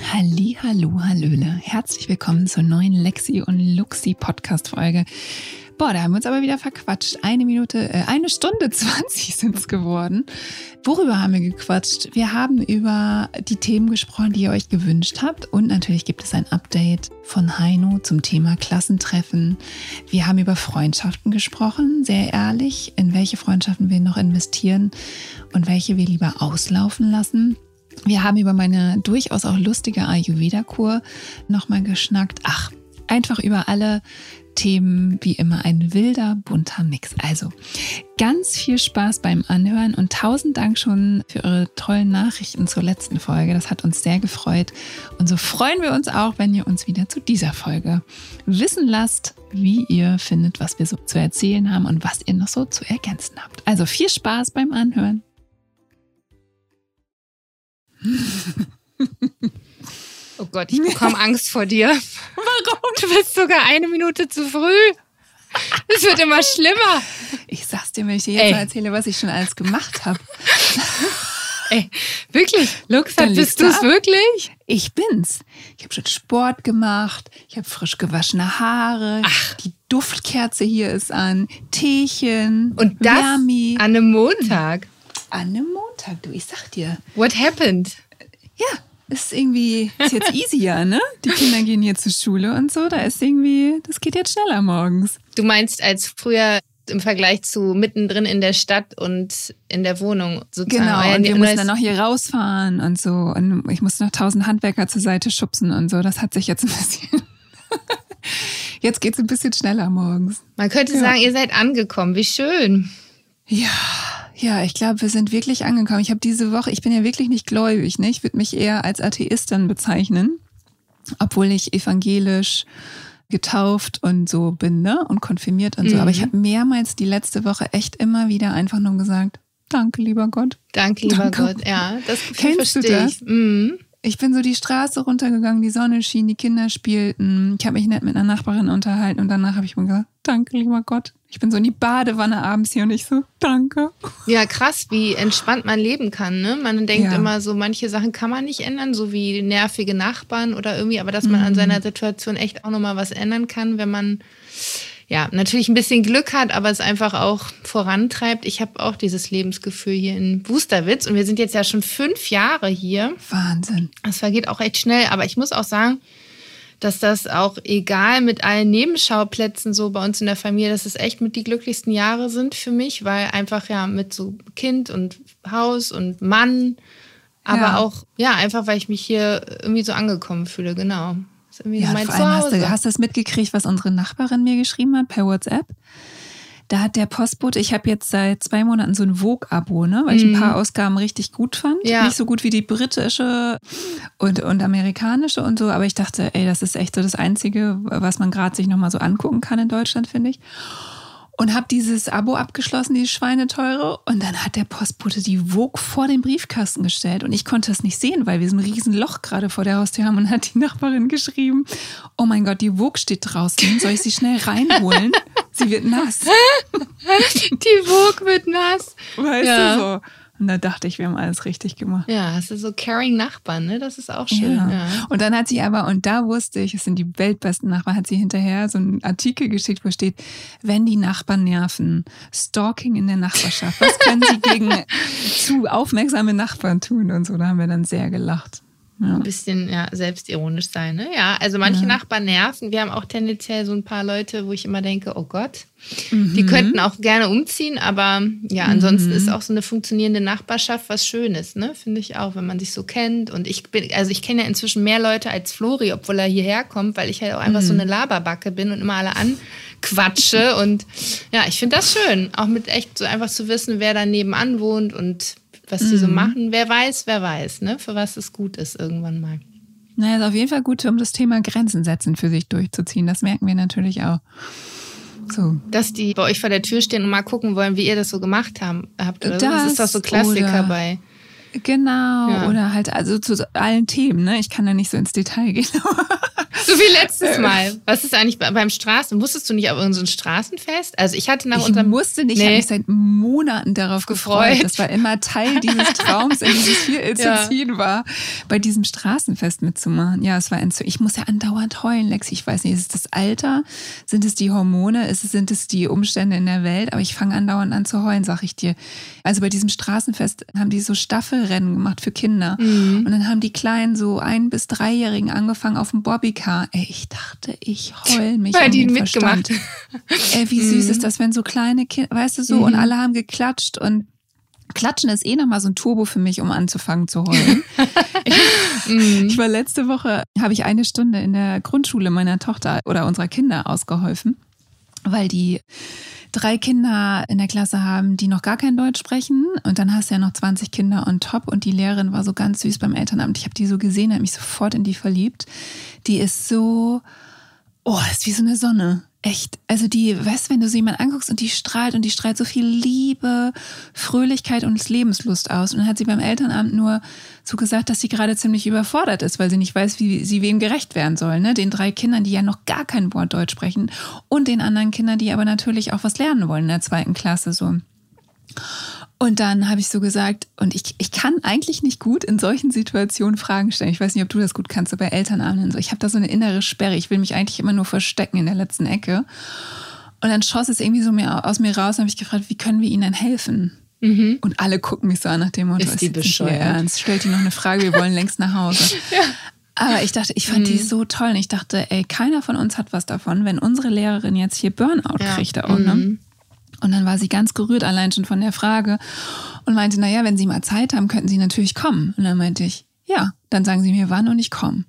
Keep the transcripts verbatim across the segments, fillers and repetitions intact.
Halli, hallo, hallöle. Herzlich willkommen zur neuen Lexi und Luxi Podcast-Folge. Boah, da haben wir uns aber wieder verquatscht. Eine Minute, äh, eine Stunde zwanzig sind es geworden. Worüber haben wir gequatscht? Wir haben über die Themen gesprochen, die ihr euch gewünscht habt. Und natürlich gibt es ein Update von Heino zum Thema Klassentreffen. Wir haben über Freundschaften gesprochen, sehr ehrlich, in welche Freundschaften wir noch investieren und welche wir lieber auslaufen lassen. Wir haben über meine durchaus auch lustige Ayurveda-Kur nochmal geschnackt. Ach, einfach über alle Themen, wie immer ein wilder, bunter Mix. Also ganz viel Spaß beim Anhören und tausend Dank schon für eure tollen Nachrichten zur letzten Folge. Das hat uns sehr gefreut. Und so freuen wir uns auch, wenn ihr uns wieder zu dieser Folge wissen lasst, wie ihr findet, was wir so zu erzählen haben und was ihr noch so zu ergänzen habt. Also viel Spaß beim Anhören. Oh Gott, ich bekomme Angst vor dir. Warum? Du bist sogar eine Minute zu früh. Es wird immer schlimmer. Ich sag's dir, wenn ich dir jetzt Ey. mal erzähle, was ich schon alles gemacht habe. Ey, wirklich? Luxa, Dann bist legst du du's ab. wirklich? Ich bin's. Ich habe schon Sport gemacht, ich habe frisch gewaschene Haare, Ach. die Duftkerze hier ist an, Teechen, Und das Wärmi. an einem Montag. An einem Montag, du, ich sag dir. What happened? Ja, ist irgendwie, ist jetzt easier, ne? Die Kinder gehen hier zur Schule und so, da ist irgendwie, das geht jetzt schneller morgens. Du meinst als früher im Vergleich zu mittendrin in der Stadt und in der Wohnung sozusagen. Genau, Euer und wir neues- mussten dann noch hier rausfahren und so. Und ich musste noch tausend Handwerker zur Seite schubsen und so. Das hat sich jetzt ein bisschen... Jetzt geht's ein bisschen schneller morgens. Man könnte Ja. sagen, ihr seid angekommen. Wie schön. Ja, ja, ich glaube, wir sind wirklich angekommen. Ich habe diese Woche, ich bin ja wirklich nicht gläubig, ne? Ich würde mich eher als Atheistin bezeichnen, obwohl ich evangelisch getauft und so bin, ne? Und konfirmiert und so. Mhm. Aber ich habe mehrmals die letzte Woche echt immer wieder einfach nur gesagt, danke, lieber Gott. Danke, lieber Danke. Gott. Ja, das Gefühl Kennst du verstehe das? ich. Mhm. Ich bin so die Straße runtergegangen, die Sonne schien, die Kinder spielten. Ich habe mich nett mit einer Nachbarin unterhalten und danach habe ich mir gesagt, danke, lieber Gott. Ich bin so in die Badewanne abends hier und ich so, danke. Ja, krass, wie entspannt man leben kann. Ne? Man denkt Ja. immer so, manche Sachen kann man nicht ändern, so wie nervige Nachbarn oder irgendwie, aber dass man an seiner Situation echt auch nochmal was ändern kann, wenn man ja natürlich ein bisschen Glück hat, aber es einfach auch vorantreibt. Ich habe auch dieses Lebensgefühl hier in Wusterwitz und wir sind jetzt ja schon fünf Jahre hier. Wahnsinn. Das vergeht auch echt schnell, aber ich muss auch sagen, dass das auch egal mit allen Nebenschauplätzen so bei uns in der Familie, dass es echt mit die glücklichsten Jahre sind für mich, weil einfach ja mit so Kind und Haus und Mann, aber Ja. auch, ja, einfach weil ich mich hier irgendwie so angekommen fühle, genau. Das ist irgendwie Ja, mein vor allem hast Zuhause. du, hast du das mitgekriegt, was unsere Nachbarin mir geschrieben hat per WhatsApp? Da hat der Postbote, ich habe jetzt seit zwei Monaten so ein Vogue-Abo, ne, weil ich ein paar Ausgaben richtig gut fand. Ja. Nicht so gut wie die britische und, und amerikanische und so, aber ich dachte, ey, das ist echt so das Einzige, was man gerade sich nochmal so angucken kann in Deutschland, finde ich. Und habe dieses Abo abgeschlossen, die Schweineteure. Und dann hat der Postbote die Vogue vor den Briefkasten gestellt. Und ich konnte es nicht sehen, weil wir so ein riesen Loch gerade vor der Haustür haben. Und hat die Nachbarin geschrieben, oh mein Gott, die Vogue steht draußen. Soll ich sie schnell reinholen? Sie wird nass. Die Vogue wird nass. Weißt Ja. du so? Und da dachte ich, wir haben alles richtig gemacht. Ja, hast du so caring Nachbarn, ne? Das ist auch schön. Ja. Ja. Und dann hat sie aber, und da wusste ich, es sind die weltbesten Nachbarn, hat sie hinterher so einen Artikel geschickt, wo steht, wenn die Nachbarn nerven, Stalking in der Nachbarschaft, was können sie gegen zu aufmerksame Nachbarn tun und so. Da haben wir dann sehr gelacht. Ja. Ein bisschen ja, selbstironisch sein, ne? Ja, also manche Ja. Nachbarn nerven. Wir haben auch tendenziell so ein paar Leute, wo ich immer denke, oh Gott, Mhm. die könnten auch gerne umziehen, aber ja, ansonsten ist auch so eine funktionierende Nachbarschaft was Schönes, ne? Finde ich auch, wenn man sich so kennt. Und ich bin, also ich kenne ja inzwischen mehr Leute als Flori, obwohl er hierher kommt, weil ich halt auch einfach so eine Laberbacke bin und immer alle anquatsche. Und ja, ich finde das schön, auch mit echt so einfach zu wissen, wer da nebenan wohnt und was die so machen. Wer weiß, wer weiß, ne? Für was es gut ist irgendwann mal. Naja, ist auf jeden Fall gut, um das Thema Grenzen setzen für sich durchzuziehen. Das merken wir natürlich auch. So. Dass die bei euch vor der Tür stehen und mal gucken wollen, wie ihr das so gemacht haben, habt. Oder so. Das Das ist doch so Klassiker oder- bei. Genau, Ja. oder halt also zu allen Themen, ne? Ich kann da nicht so ins Detail gehen. So wie letztes Mal. Was ist eigentlich beim Straßen? Musstest du nicht auf irgendein Straßenfest? Also ich hatte nach ich unserem... Ich musste nicht, nee. Ich habe mich seit Monaten darauf gefreut. gefreut. Das war immer Teil dieses Traums, in dieses viel zu ja. ziehen war, bei diesem Straßenfest mitzumachen. Ja, es war ein, ich muss ja andauernd heulen, Lexi. Ich weiß nicht, ist es das Alter? Sind es die Hormone? Ist es, sind es die Umstände in der Welt? Aber ich fange andauernd an zu heulen, sag ich dir. Also bei diesem Straßenfest haben die so Staffelrennen gemacht für Kinder. Mhm. Und dann haben die Kleinen, so ein- bis dreijährigen angefangen auf dem Bobbycar. Ey, ich dachte, ich heul mich Weil an die den mitgemacht. Verstand. Ey, wie süß mhm. ist das, wenn so kleine Kinder, weißt du so, mhm. und alle haben geklatscht und Klatschen ist eh nochmal so ein Turbo für mich, um anzufangen zu heulen. ich, mhm. ich war letzte Woche, habe ich eine Stunde in der Grundschule meiner Tochter oder unserer Kinder ausgeholfen, weil die drei Kinder in der Klasse haben, die noch gar kein Deutsch sprechen. Und dann hast du ja noch zwanzig Kinder on top. Und die Lehrerin war so ganz süß beim Elternamt. Ich habe die so gesehen, habe mich sofort in die verliebt. Die ist so, oh, ist wie so eine Sonne. Echt. Also die, weißt du, wenn du so jemanden anguckst und die strahlt und die strahlt so viel Liebe, Fröhlichkeit und Lebenslust aus. Und dann hat sie beim Elternamt nur so gesagt, dass sie gerade ziemlich überfordert ist, weil sie nicht weiß, wie sie wem gerecht werden soll. Ne? Den drei Kindern, die ja noch gar kein Wort Deutsch sprechen und den anderen Kindern, die aber natürlich auch was lernen wollen in der zweiten Klasse so. Und dann habe ich so gesagt, und ich, ich kann eigentlich nicht gut in solchen Situationen Fragen stellen. Ich weiß nicht, ob du das gut kannst, so bei Elternabenden und so. Ich habe da so eine innere Sperre. Ich will mich eigentlich immer nur verstecken in der letzten Ecke. Und dann schoss es irgendwie so mir, aus mir raus und habe ich gefragt, wie können wir ihnen denn helfen? Mhm. Und alle gucken mich so an nach dem Motto, ist die bescheuert? Ernst? Stellt die noch eine Frage, wir wollen längst nach Hause. Ja. Aber ich dachte, ich fand mhm. die so toll. Und ich dachte, ey, keiner von uns hat was davon, wenn unsere Lehrerin jetzt hier Burnout ja. kriegt auch, ne? Mhm. Und dann war sie ganz gerührt, allein schon von der Frage und meinte, naja, wenn Sie mal Zeit haben, könnten Sie natürlich kommen. Und dann meinte ich, ja, dann sagen Sie mir wann und ich komme.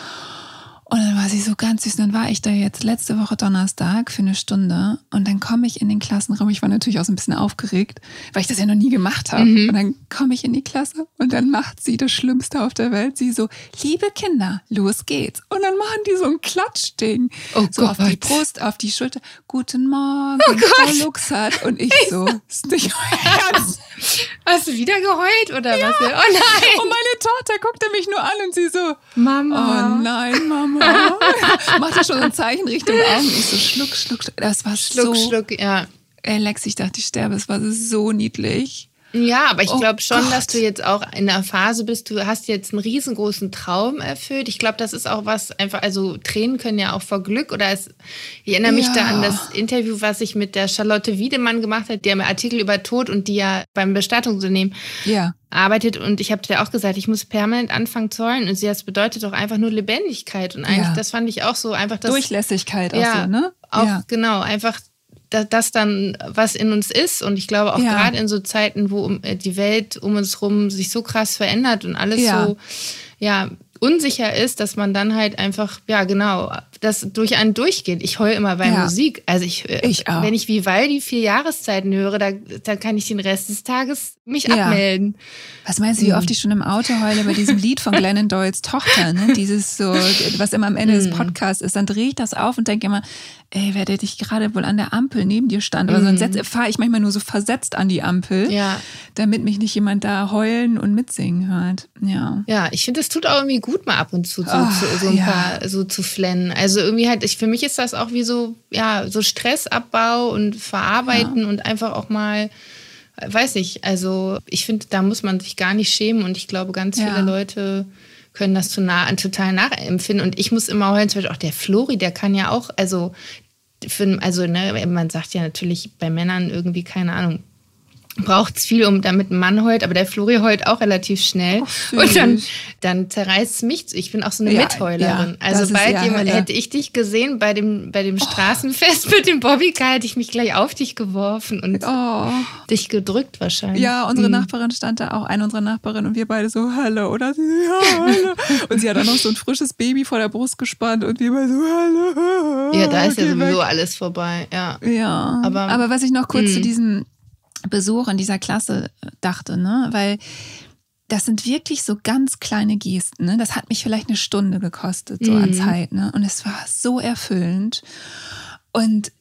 Und dann war sie so ganz süß. Und dann war ich da jetzt letzte Woche Donnerstag für eine Stunde und dann komme ich in den Klassenraum. Ich war natürlich auch so ein bisschen aufgeregt, weil ich das ja noch nie gemacht habe. Mhm. Und dann komme ich in die Klasse und dann macht sie das Schlimmste auf der Welt. Sie so, liebe Kinder, los geht's. Und dann machen die so ein Klatschding. Oh so Gott. Auf die Brust, auf die Schulter. Guten Morgen, oh Frau Luxert. Und ich so, ist nicht euer Ernst. Hast du wieder geheult oder ja. was? Oh nein. Und meine Tochter guckte mich nur an und sie so, Mama. Oh nein, Mama. Macht ja schon so ein Zeichen Richtung Augen. Ich so, schluck, schluck, schluck. Das war schluck, so... Schluck, ja. Ey, Lex, ich dachte, ich sterbe. Es war so niedlich. Ja, aber ich oh glaube schon, Gott. dass du jetzt auch in einer Phase bist, du hast jetzt einen riesengroßen Traum erfüllt. Ich glaube, das ist auch was einfach, also Tränen können ja auch vor Glück oder es, ich erinnere mich ja. da an das Interview, was ich mit der Charlotte Wiedemann gemacht habe, die haben einen Artikel über Tod und die ja beim Bestattungsunternehmen ja. arbeitet und ich habe dir auch gesagt, ich muss permanent anfangen zu heulen und sie, das bedeutet doch einfach nur Lebendigkeit und eigentlich, ja. das fand ich auch so einfach das... Durchlässigkeit auch ja, so, ne? Auch, ja. genau, einfach... das dann was in uns ist und ich glaube auch ja. gerade in so Zeiten, wo die Welt um uns rum sich so krass verändert und alles ja. so ja unsicher ist, dass man dann halt einfach, ja genau, das durch einen durchgeht. Ich heule immer bei ja. Musik. Also ich, ich auch. Wenn ich Vivaldi vier Jahreszeiten höre, da, da kann ich den Rest des Tages mich ja. abmelden. Was meinst du, wie oft ich schon im Auto heule bei diesem Lied von Glennon Doyles Tochter, ne? Dieses so, was immer am Ende des Podcasts ist, dann drehe ich das auf und denke immer, ey, wer der dich gerade wohl an der Ampel neben dir stand. Oder mhm. so fahre ich manchmal nur so versetzt an die Ampel, ja. damit mich nicht jemand da heulen und mitsingen hört. Ja, ja, ich finde, es tut auch irgendwie gut, mal ab und zu so, oh, so, so ein ja. paar so zu flennen. Also irgendwie halt, ich, für mich ist das auch wie so, ja, so Stressabbau und Verarbeiten ja. und einfach auch mal, weiß ich, also ich finde, da muss man sich gar nicht schämen und ich glaube, ganz ja. viele Leute können das zu nah, total nachempfinden. Und ich muss immer heulen, zum Beispiel auch der Flori, der kann ja auch, also, für, also ne, man sagt ja natürlich bei Männern irgendwie, keine Ahnung, braucht es viel, um damit ein Mann heult, aber der Flori heult auch relativ schnell. Oh, und dann, dann zerreißt es mich. Ich bin auch so eine ja, Mitheulerin. Ja, also bald ja jemand, hätte ich dich gesehen bei dem, bei dem Straßenfest oh. mit dem Bobbycar, hätte ich mich gleich auf dich geworfen und oh. dich gedrückt wahrscheinlich. Ja, unsere mhm. Nachbarin stand da auch, eine unserer Nachbarinnen, und wir beide so, hallo, oder? Sie so, ja, hallo. Und sie hat auch noch so ein frisches Baby vor der Brust gespannt und wir beide so, hallo. Ja, da ist ja sowieso weg. Alles vorbei. Ja, ja. Aber, aber was ich noch kurz mh. zu diesem Besuch in dieser Klasse dachte, ne, weil das sind wirklich so ganz kleine Gesten, ne? Das hat mich vielleicht eine Stunde gekostet, so mhm. an Zeit, ne? Und es war so erfüllend. Und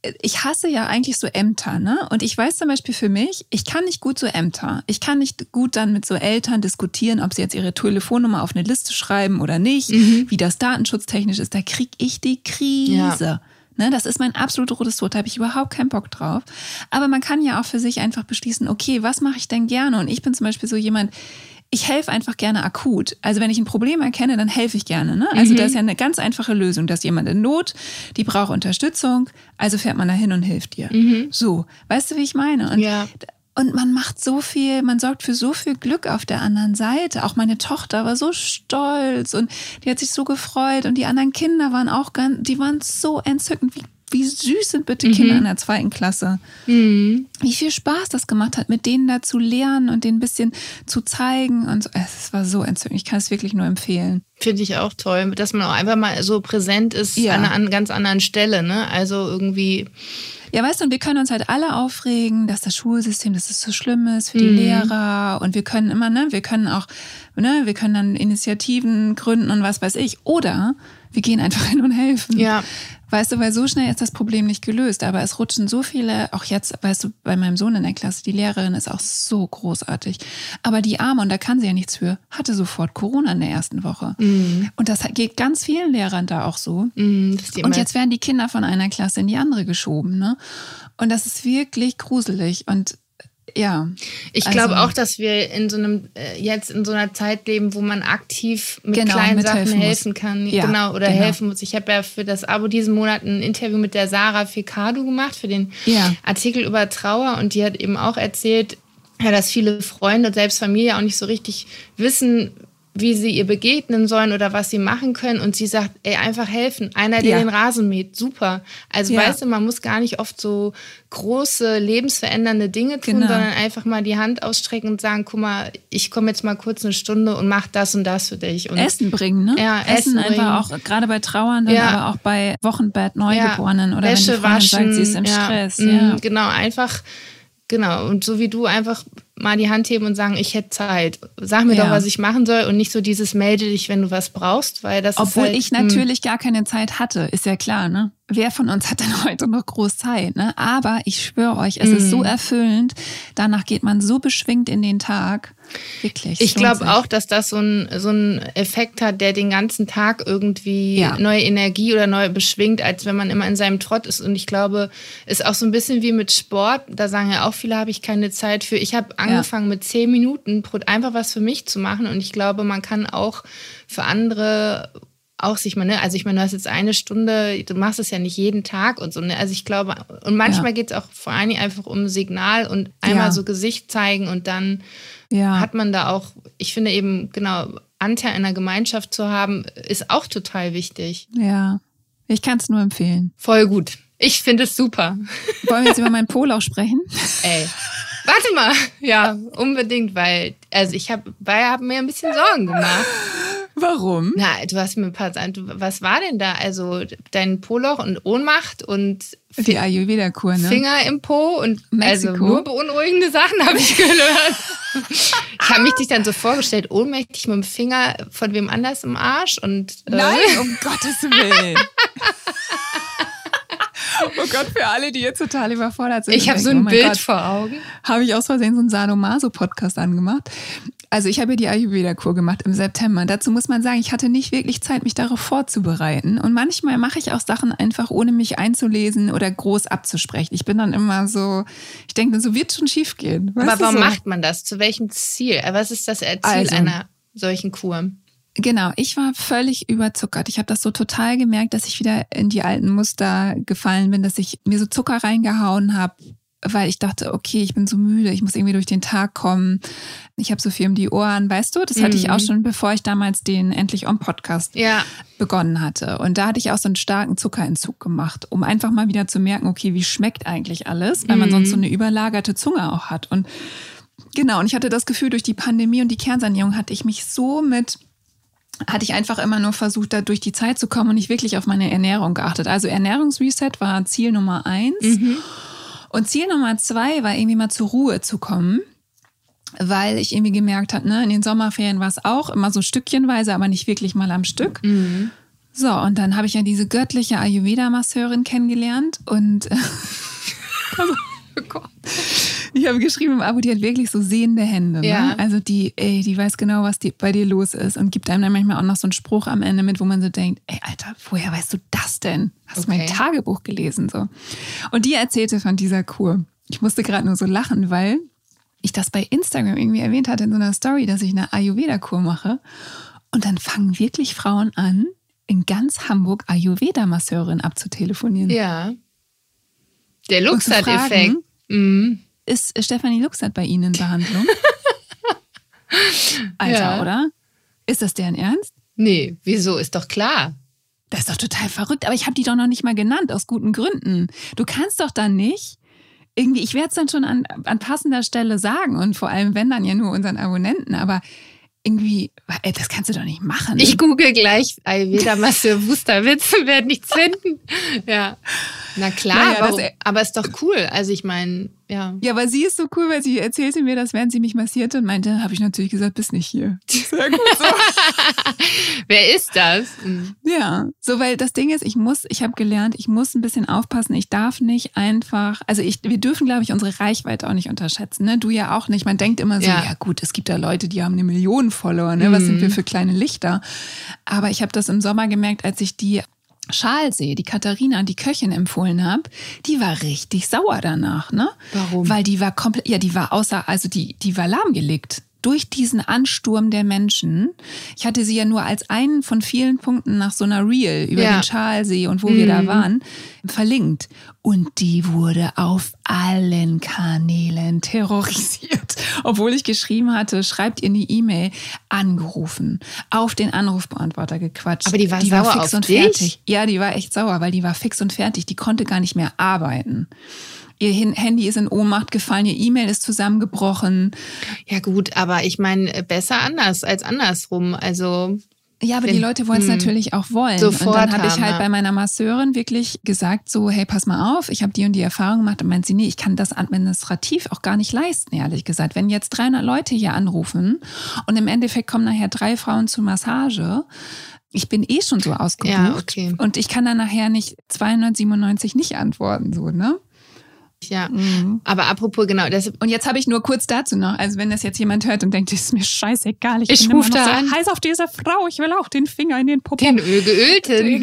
ich hasse ja eigentlich so Ämter, ne? Und ich weiß zum Beispiel für mich, ich kann nicht gut so Ämter. Ich kann nicht gut dann mit so Eltern diskutieren, ob sie jetzt ihre Telefonnummer auf eine Liste schreiben oder nicht, mhm. wie das datenschutztechnisch ist. Da kriege ich die Krise. Ja. Ne, das ist mein absolut rotes Tod, da habe ich überhaupt keinen Bock drauf. Aber man kann ja auch für sich einfach beschließen, okay, was mache ich denn gerne? Und ich bin zum Beispiel so jemand, ich helfe einfach gerne akut. Also wenn ich ein Problem erkenne, dann helfe ich gerne. Ne? Also mhm. das ist ja eine ganz einfache Lösung. Da ist jemand in Not, die braucht Unterstützung, also fährt man da hin und hilft ihr. Mhm. So, weißt du, wie ich meine? Und ja. Und man macht so viel, man sorgt für so viel Glück auf der anderen Seite. Auch meine Tochter war so stolz und die hat sich so gefreut. Und die anderen Kinder waren auch ganz, die waren so entzückend. Wie, wie süß sind bitte Kinder mhm. in der zweiten Klasse. Mhm. Wie viel Spaß das gemacht hat, mit denen da zu lernen und denen ein bisschen zu zeigen. Und so. Es war so entzückend. Ich kann es wirklich nur empfehlen. Finde ich auch toll, dass man auch einfach mal so präsent ist ja. an einer ganz anderen Stelle. Ne? Also irgendwie... Ja, weißt du, und wir können uns halt alle aufregen, dass das Schulsystem, dass es so schlimm ist für die mhm. Lehrer. Und wir können immer, ne, wir können auch, ne, wir können dann Initiativen gründen und was weiß ich. Oder wir gehen einfach hin und helfen. Ja. Weißt du, weil so schnell ist das Problem nicht gelöst. Aber es rutschen so viele, auch jetzt, weißt du, bei meinem Sohn in der Klasse, die Lehrerin ist auch so großartig. Aber die Arme, und da kann sie ja nichts für, hatte sofort Corona in der ersten Woche. Mhm. Und das geht ganz vielen Lehrern da auch so. Mhm, und jetzt werden die Kinder von einer Klasse in die andere geschoben, ne? Und das ist wirklich gruselig. Und ja. Ich also, glaube auch, dass wir in so einem jetzt in so einer Zeit leben, wo man aktiv mit genau, kleinen mit Sachen helfen, helfen kann. Ja, genau, oder genau. helfen muss. Ich habe ja für das Abo diesen Monat ein Interview mit der Sarah Fekadu gemacht, für den ja. Artikel über Trauer. Und die hat eben auch erzählt, ja, dass viele Freunde und selbst Familie auch nicht so richtig wissen, wie sie ihr begegnen sollen oder was sie machen können. Und sie sagt, ey, einfach helfen. Einer, der ja. den Rasen mäht, super. Also ja. weißt du, man muss gar nicht oft so große, lebensverändernde Dinge tun, genau. sondern einfach mal die Hand ausstrecken und sagen, guck mal, ich komme jetzt mal kurz eine Stunde und mach das und das für dich. Und Essen bringen, ne? Ja, Essen, Essen einfach auch, gerade bei Trauernden, ja. aber auch bei Wochenbett, Neugeborenen ja. oder Wäsche wenn die Freundin waschen, sagt, sie ist im ja. Stress. Mhm, ja. Genau, einfach... Genau, und so wie du einfach mal die Hand heben und sagen, ich hätte Zeit. Sag mir ja. doch, was ich machen soll und nicht so dieses melde dich, wenn du was brauchst, weil das Obwohl ist halt, ich natürlich mh. gar keine Zeit hatte, ist ja klar, ne? Wer von uns hat denn heute noch groß Zeit, ne? Aber ich schwöre euch, es mm. ist so erfüllend. Danach geht man so beschwingt in den Tag. Wirklich. Ich glaube auch, dass das so ein so ein Effekt hat, der den ganzen Tag irgendwie ja. neue Energie oder neu beschwingt, als wenn man immer in seinem Trott ist. Und ich glaube, ist auch so ein bisschen wie mit Sport. Da sagen ja auch viele, habe ich keine Zeit für. Ich habe angefangen ja. mit zehn Minuten einfach was für mich zu machen. Und ich glaube, man kann auch für andere auch sich mal, ne, also ich meine, du hast jetzt eine Stunde, du machst es ja nicht jeden Tag und so, ne, also ich glaube, und manchmal ja. geht es auch vor allen Dingen einfach um Signal und einmal ja. so Gesicht zeigen und dann ja. hat man da auch, ich finde eben, genau, Anteil in einer Gemeinschaft zu haben, ist auch total wichtig. Ja, ich kann es nur empfehlen. Voll gut. Ich finde es super. Wollen wir jetzt über meinen Poloch sprechen? Ey, warte mal. Ja, unbedingt, weil, also ich habe hab mir ein bisschen Sorgen gemacht. Warum? Na, du hast mir ein paar Sachen. Was war denn da? Also dein Poloch und Ohnmacht und die Ayurveda-Kur, ne? Finger im Po und Mexiko. Also nur beunruhigende Sachen habe ich gehört. Ich habe mich dich dann so vorgestellt, ohnmächtig mit dem Finger von wem anders im Arsch und äh Nein, um Gottes Willen. Oh Gott, für alle, die jetzt total überfordert sind. Ich habe so ein oh Bild Gott, vor Augen. Habe ich aus Versehen so einen Sadomaso-Podcast angemacht. Also ich habe ja die Ayurveda-Kur gemacht im September. Dazu muss man sagen, ich hatte nicht wirklich Zeit, mich darauf vorzubereiten. Und manchmal mache ich auch Sachen einfach, ohne mich einzulesen oder groß abzusprechen. Ich bin dann immer so, ich denke dann so, wird schon schief gehen. Weißt Aber warum so? macht man das? Zu welchem Ziel? Was ist das Ziel also, einer solchen Kur? Genau, ich war völlig überzuckert. Ich habe das so total gemerkt, dass ich wieder in die alten Muster gefallen bin, dass ich mir so Zucker reingehauen habe, weil ich dachte, okay, ich bin so müde, ich muss irgendwie durch den Tag kommen. Ich habe so viel um die Ohren, weißt du? Das hatte mhm. ich auch schon, bevor ich damals den Endlich On Podcast ja. begonnen hatte. Und da hatte ich auch so einen starken Zuckerentzug gemacht, um einfach mal wieder zu merken, okay, wie schmeckt eigentlich alles, weil man mhm. sonst so eine überlagerte Zunge auch hat. Und genau, und ich hatte das Gefühl, durch die Pandemie und die Kernsanierung hatte ich mich so mit... hatte ich einfach immer nur versucht, da durch die Zeit zu kommen und nicht wirklich auf meine Ernährung geachtet. Also Ernährungsreset war Ziel Nummer eins. Mhm. Und Ziel Nummer zwei war irgendwie mal zur Ruhe zu kommen, weil ich irgendwie gemerkt habe, ne, in den Sommerferien war es auch immer so stückchenweise, aber nicht wirklich mal am Stück. Mhm. So, und dann habe ich ja diese göttliche Ayurveda-Masseurin kennengelernt und also, oh Gott. Ich habe geschrieben im Abo, die hat wirklich so sehende Hände. Ne? Ja. Also die, ey, die weiß genau, was die, bei dir los ist und gibt einem dann manchmal auch noch so einen Spruch am Ende mit, wo man so denkt, ey, Alter, woher weißt du das denn? Hast du Okay. mein Tagebuch gelesen? So. Und die erzählte von dieser Kur. Ich musste gerade nur so lachen, weil ich das bei Instagram irgendwie erwähnt hatte in so einer Story, dass ich eine Ayurveda-Kur mache. Und dann fangen wirklich Frauen an, in ganz Hamburg Ayurveda-Masseurin abzutelefonieren. Ja. Der Und zu Luxat-Effekt. fragen, Mhm. ist Stefanie Luxat bei Ihnen in Behandlung? Alter, Ja. oder? Ist das deren Ernst? Nee, wieso? Ist doch klar. Das ist doch total verrückt. Aber ich habe die doch noch nicht mal genannt, aus guten Gründen. Du kannst doch dann nicht irgendwie, ich werde es dann schon an, an passender Stelle sagen und vor allem, wenn dann ja nur unseren Abonnenten, aber irgendwie, ey, das kannst du doch nicht machen. Ich google gleich Ayurveda-Masseur Wusterwitz und werde nichts finden. Ja. Na klar, Naja, warum? das- Aber ist doch cool. Also ich meine, ja. Ja, aber sie ist so cool, weil sie erzählte mir das, während sie mich massierte und meinte, habe ich natürlich gesagt, bist nicht hier. Sehr gut so. Wer ist das? Mhm. Ja, so, weil das Ding ist, ich muss, ich habe gelernt, ich muss ein bisschen aufpassen. Ich darf nicht einfach, also ich, wir dürfen, glaube ich, unsere Reichweite auch nicht unterschätzen. Ne? Du ja auch nicht. Man denkt immer so, Ja. ja, gut, es gibt da Leute, die haben eine Million Follower. Ne? Was Mhm. sind wir für kleine Lichter? Aber ich habe das im Sommer gemerkt, als ich die Schalsee, die Katharina, die Köchin empfohlen habe, die war richtig sauer danach, ne? Warum? Weil die war komplett, ja, die war außer, also die, die war lahmgelegt. Durch diesen Ansturm der Menschen. Ich hatte sie ja nur als einen von vielen Punkten nach so einer Reel über Ja. den Schalsee und wo wir da waren, verlinkt. Und die wurde auf allen Kanälen terrorisiert. Obwohl ich geschrieben hatte, schreibt ihr eine E-Mail, angerufen, auf den Anrufbeantworter gequatscht. Aber die war die sauer war fix auf und dich? fertig. Ja, die war echt sauer, weil die war fix und fertig. Die konnte gar nicht mehr arbeiten. Ihr Hin- Handy ist in Ohnmacht gefallen, ihr E-Mail ist zusammengebrochen. Ja gut, aber ich meine, besser anders als andersrum. Also Ja, aber Wenn- die Leute wollen es hm. natürlich auch wollen. Sofort und dann habe ich haben, halt ja. bei meiner Masseurin wirklich gesagt, so, hey, pass mal auf, ich habe die und die Erfahrung gemacht. Und meint sie, nee, ich kann das administrativ auch gar nicht leisten, ehrlich gesagt. Wenn jetzt dreihundert Leute hier anrufen und im Endeffekt kommen nachher drei Frauen zur Massage, ich bin eh schon so ausgebucht. Ja, okay. Und ich kann dann nachher nicht zweihundertsiebenundneunzig nicht antworten, so, ne? ja. Mhm. Aber apropos, genau, das, Und jetzt habe ich nur kurz dazu noch, also wenn das jetzt jemand hört und denkt, das ist mir scheißegal, ich, Ich bin immer ruf noch da so an. heiß auf diese Frau, ich will auch den Finger in den Popo. den Ölgeölten.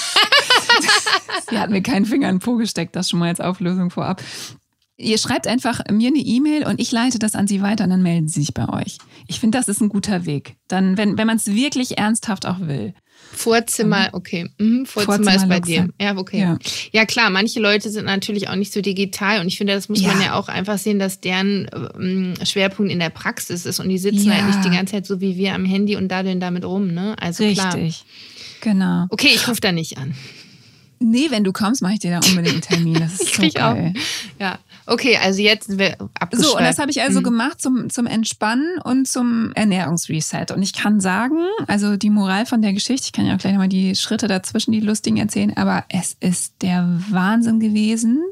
Sie hat mir keinen Finger in den Po gesteckt, das schon mal als Auflösung vorab. Ihr schreibt einfach mir eine E-Mail und ich leite das an Sie weiter und dann melden Sie sich bei euch. Ich finde, das ist ein guter Weg. Dann, wenn, wenn man es wirklich ernsthaft auch will. Vorzimmer, okay. Mhm, Vorzimmer, Vorzimmer ist bei Luxe. dir. Ja, okay. Ja. Ja. klar, manche Leute sind natürlich auch nicht so digital und ich finde, das muss Ja. man ja auch einfach sehen, dass deren ähm, Schwerpunkt in der Praxis ist und die sitzen Ja. halt nicht die ganze Zeit so wie wir am Handy und daddeln damit rum, ne? Also klar. Richtig. Genau. Okay, ich rufe da nicht an. Nee, wenn du kommst, mache ich dir da unbedingt einen Termin. Das ist so Krieg ich auch. geil. Ja. Okay, also jetzt sind wir abgeschweift. So, und das habe ich also Mhm. gemacht zum, zum Entspannen und zum Ernährungsreset. Und ich kann sagen, also die Moral von der Geschichte, ich kann ja auch gleich nochmal die Schritte dazwischen, die lustigen erzählen, aber es ist der Wahnsinn gewesen,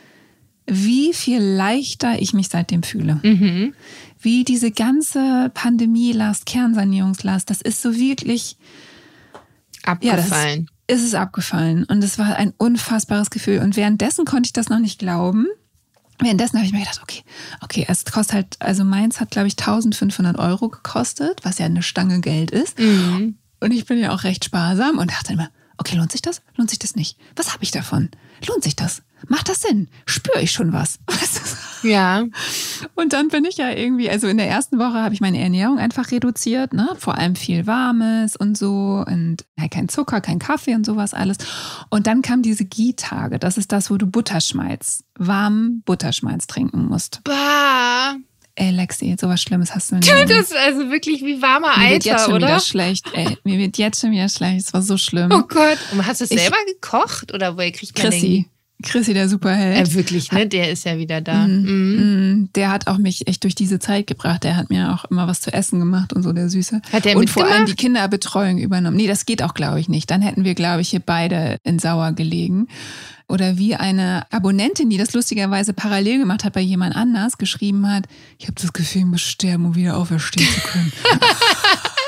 wie viel leichter ich mich seitdem fühle. Mhm. Wie diese ganze Pandemielast, Kernsanierungslast, das ist so wirklich, Abgefallen. ist es abgefallen. Und es war ein unfassbares Gefühl. Und währenddessen konnte ich das noch nicht glauben. Währenddessen habe ich mir gedacht, okay, okay, es kostet halt, also meins hat, glaube ich, eintausendfünfhundert Euro gekostet, was ja eine Stange Geld ist. Mhm. Und ich bin ja auch recht sparsam und dachte immer, okay, lohnt sich das? Lohnt sich das nicht? Was habe ich davon? Lohnt sich das? Macht das Sinn? Spüre ich schon was? Weißt du? Ja. Und dann bin ich ja irgendwie, also in der ersten Woche habe ich meine Ernährung einfach reduziert, ne? Vor allem viel Warmes und so und ja, kein Zucker, kein Kaffee und sowas alles. Und dann kamen diese Ghee-Tage, das ist das, wo du Butterschmalz, warmen Butterschmalz trinken musst. Bah. Ey, Lexi, sowas Schlimmes hast du nicht. Das ist also wirklich wie warmer Mir wird jetzt Eiter, schon oder? wieder schlecht, ey. Mir wird jetzt schon wieder schlecht, es war so schlimm. Oh Gott. Und hast du es Ich- selber gekocht oder woher kriegt man Chrissy, Chrissy, der Superheld. den? Äh, wirklich, ne? Der ist ja wieder da. Mhm. Mm, Der hat auch mich echt durch diese Zeit gebracht. Der hat mir auch immer was zu essen gemacht und so, der Süße. Hat der und vor allem mitgemacht? die Kinderbetreuung übernommen. Nee, das geht auch, glaube ich, nicht. Dann hätten wir, glaube ich, hier beide in Sauer gelegen. Oder wie eine Abonnentin, die das lustigerweise parallel gemacht hat bei jemand anders, geschrieben hat, ich habe das Gefühl, ich muss sterben, um wieder auferstehen zu können.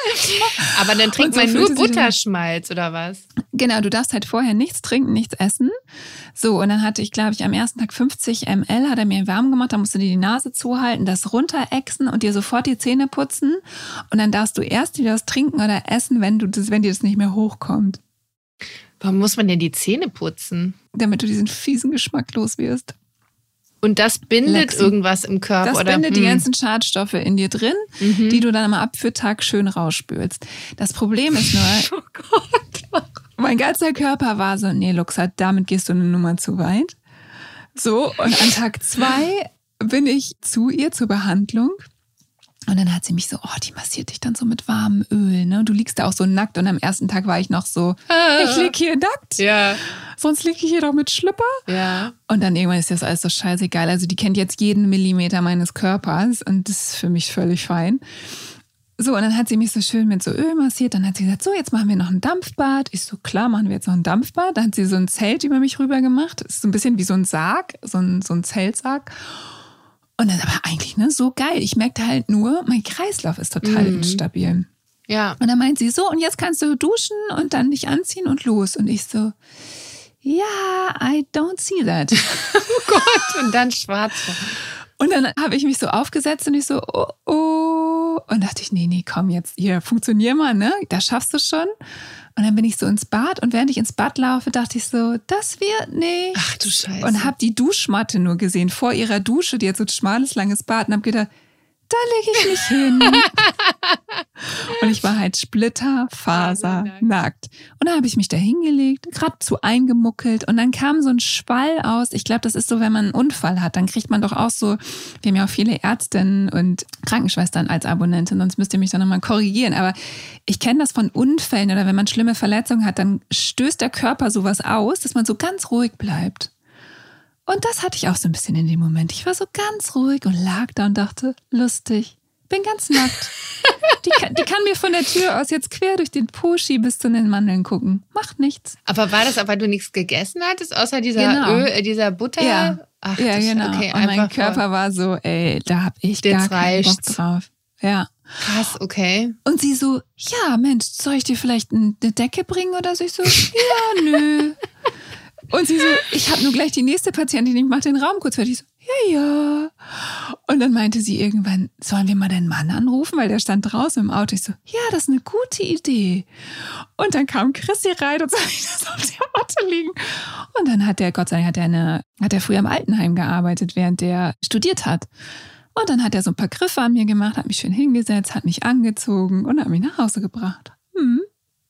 Aber dann trinkt so man nur fühlte sich Butterschmalz oder was? Genau, du darfst halt vorher nichts trinken, nichts essen. So, und dann hatte ich, glaube ich, am ersten Tag fünfzig Milliliter, hat er mir warm gemacht, da musst du dir die Nase zuhalten, das runterächzen und dir sofort die Zähne putzen. Und dann darfst du erst wieder was trinken oder essen, wenn du das, wenn dir das nicht mehr hochkommt. Warum muss man denn die Zähne putzen? Damit du diesen fiesen Geschmack los wirst. Und das bindet Lexi. irgendwas im Körper? Das oder? bindet hm. die ganzen Schadstoffe in dir drin, mhm. die du dann mal ab für Tag schön rausspülst. Das Problem ist nur, oh Gott. mein ganzer Körper war so, nee, Luxa, damit gehst du eine Nummer zu weit. So, und an Tag zwei bin ich zu ihr zur Behandlung. Und dann hat sie mich so, oh, die massiert dich dann so mit warmem Öl, ne? Du liegst da auch so nackt und am ersten Tag war ich noch so, ich lieg hier nackt. Ja. Sonst lieg ich hier doch mit Schlüpper. Ja. Und dann irgendwann ist das alles so scheißegal. Also die kennt jetzt jeden Millimeter meines Körpers und das ist für mich völlig fein. So, und dann hat sie mich so schön mit so Öl massiert. Dann hat sie gesagt, so, jetzt machen wir noch ein Dampfbad. Ich so, klar, machen wir jetzt noch ein Dampfbad. Dann hat sie so ein Zelt über mich rüber gemacht. Das ist so ein bisschen wie so ein Sarg, so ein, so ein Zeltsarg. Und dann aber eigentlich ne, so geil. Ich merkte halt nur, mein Kreislauf ist total Mhm. instabil. Ja. Und dann meint sie so, und jetzt kannst du duschen und dann dich anziehen und los. Und ich so, ja, I don't see that. Oh Gott, und dann schwarz. Und dann habe ich mich so aufgesetzt und ich so, oh, oh. Und dachte ich, nee, nee, komm jetzt, hier, funktionier mal, ne? Das schaffst du schon. Und dann bin ich so ins Bad und während ich ins Bad laufe, dachte ich so, das wird nicht. Ach du Scheiße. Und habe die Duschmatte nur gesehen vor ihrer Dusche, die hat so ein schmales, langes Bad und habe gedacht, da lege ich mich hin. Und ich war halt splitterfasernackt. Und dann habe ich mich da hingelegt, gerade so eingemuckelt und dann kam so ein Schwall aus. Ich glaube, das ist so, wenn man einen Unfall hat, dann kriegt man doch auch so, wir haben ja auch viele Ärztinnen und Krankenschwestern als Abonnentin, sonst müsst ihr mich dann nochmal korrigieren. Aber ich kenne das von Unfällen oder wenn man schlimme Verletzungen hat, dann stößt der Körper sowas aus, dass man so ganz ruhig bleibt. Und das hatte ich auch so ein bisschen in dem Moment. Ich war so ganz ruhig und lag da und dachte, lustig, bin ganz nackt. Die kann, die kann mir von der Tür aus jetzt quer durch den Po schieben bis zu den Mandeln gucken. Macht nichts. Aber war das auch, weil du nichts gegessen hattest, außer dieser Genau. Öl, äh, dieser Butter? Ja, Ach, ja das, genau. Okay, und mein einfach Körper voll. war so, ey, da hab ich Jetzt gar keinen Bock reicht's. drauf. Ja. Krass, okay. Und sie so, ja Mensch, soll ich dir vielleicht eine Decke bringen oder so? Ich so, ja, nö. Und sie so, ich habe nur gleich die nächste Patientin, ich mache den Raum kurz fertig. Ich so, ja, ja. Und dann meinte sie irgendwann, sollen wir mal deinen Mann anrufen? Weil der stand draußen im Auto. Ich so, ja, das ist eine gute Idee. Und dann kam Chrissy rein und sah ich das auf der Matte liegen. Und dann hat der, Gott sei Dank, hat er eine, hat er früher im Altenheim gearbeitet, während der studiert hat. Und dann hat er so ein paar Griffe an mir gemacht, hat mich schön hingesetzt, hat mich angezogen und hat mich nach Hause gebracht. Hm.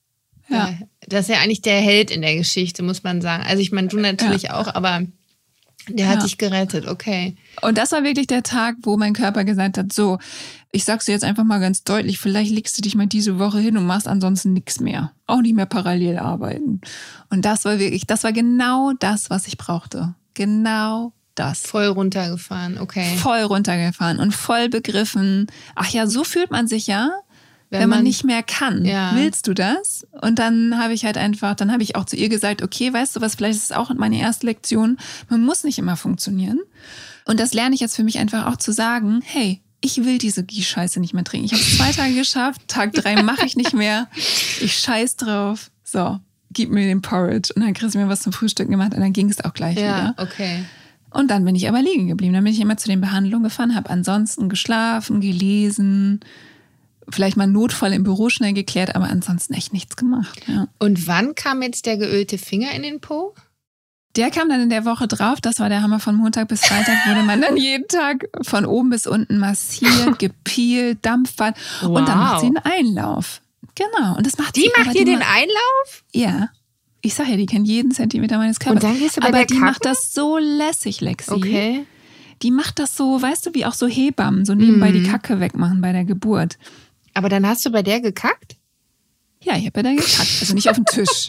Ja. Ja. Das ist ja eigentlich der Held in der Geschichte, muss man sagen. Also ich meine, du natürlich Ja. auch, aber der hat Ja. dich gerettet, okay. Und das war wirklich der Tag, wo mein Körper gesagt hat, so, ich sag's dir jetzt einfach mal ganz deutlich, vielleicht legst du dich mal diese Woche hin und machst ansonsten nichts mehr. Auch nicht mehr parallel arbeiten. Und das war wirklich, das war genau das, was ich brauchte. Genau das. Voll runtergefahren, okay. Voll runtergefahren und voll begriffen. Ach ja, so fühlt man sich ja, wenn, wenn man, man nicht mehr kann. Ja. Willst du das? Und dann habe ich halt einfach, dann habe ich auch zu ihr gesagt, okay, weißt du was, vielleicht ist es auch meine erste Lektion, man muss nicht immer funktionieren. Und das lerne ich jetzt für mich einfach auch zu sagen, hey, ich will diese Gie-Scheiße nicht mehr trinken. Ich habe es zwei Tage geschafft, Tag drei mache ich nicht mehr. Ich scheiß drauf. So, gib mir den Porridge. Und dann kriegst du mir was zum Frühstück gemacht und dann ging es auch gleich Ja, wieder. okay. Und dann bin ich aber liegen geblieben. Dann bin ich immer zu den Behandlungen gefahren, habe ansonsten geschlafen, gelesen, vielleicht mal einen Notfall im Büro schnell geklärt, aber ansonsten echt nichts gemacht. Ja. Und wann kam jetzt der geölte Finger in den Po? Der kam dann in der Woche drauf, das war der Hammer, von Montag bis Freitag wurde man dann jeden Tag von oben bis unten massiert, gepielt, Dampfbad Wow. und dann macht sie einen Einlauf. Genau. Und das macht Die sie, macht aber dir die den ma- Einlauf? Ja. Ich sag ja, die kennt jeden Zentimeter meines Körpers. Und dann gehst du bei aber der die kacken? macht das so lässig, Lexi. Okay. Die macht das so, weißt du, wie auch so Hebammen, so nebenbei Mhm. die Kacke wegmachen bei der Geburt. Aber dann hast du bei der gekackt? Ja, ich habe bei der gekackt. Also nicht auf den Tisch.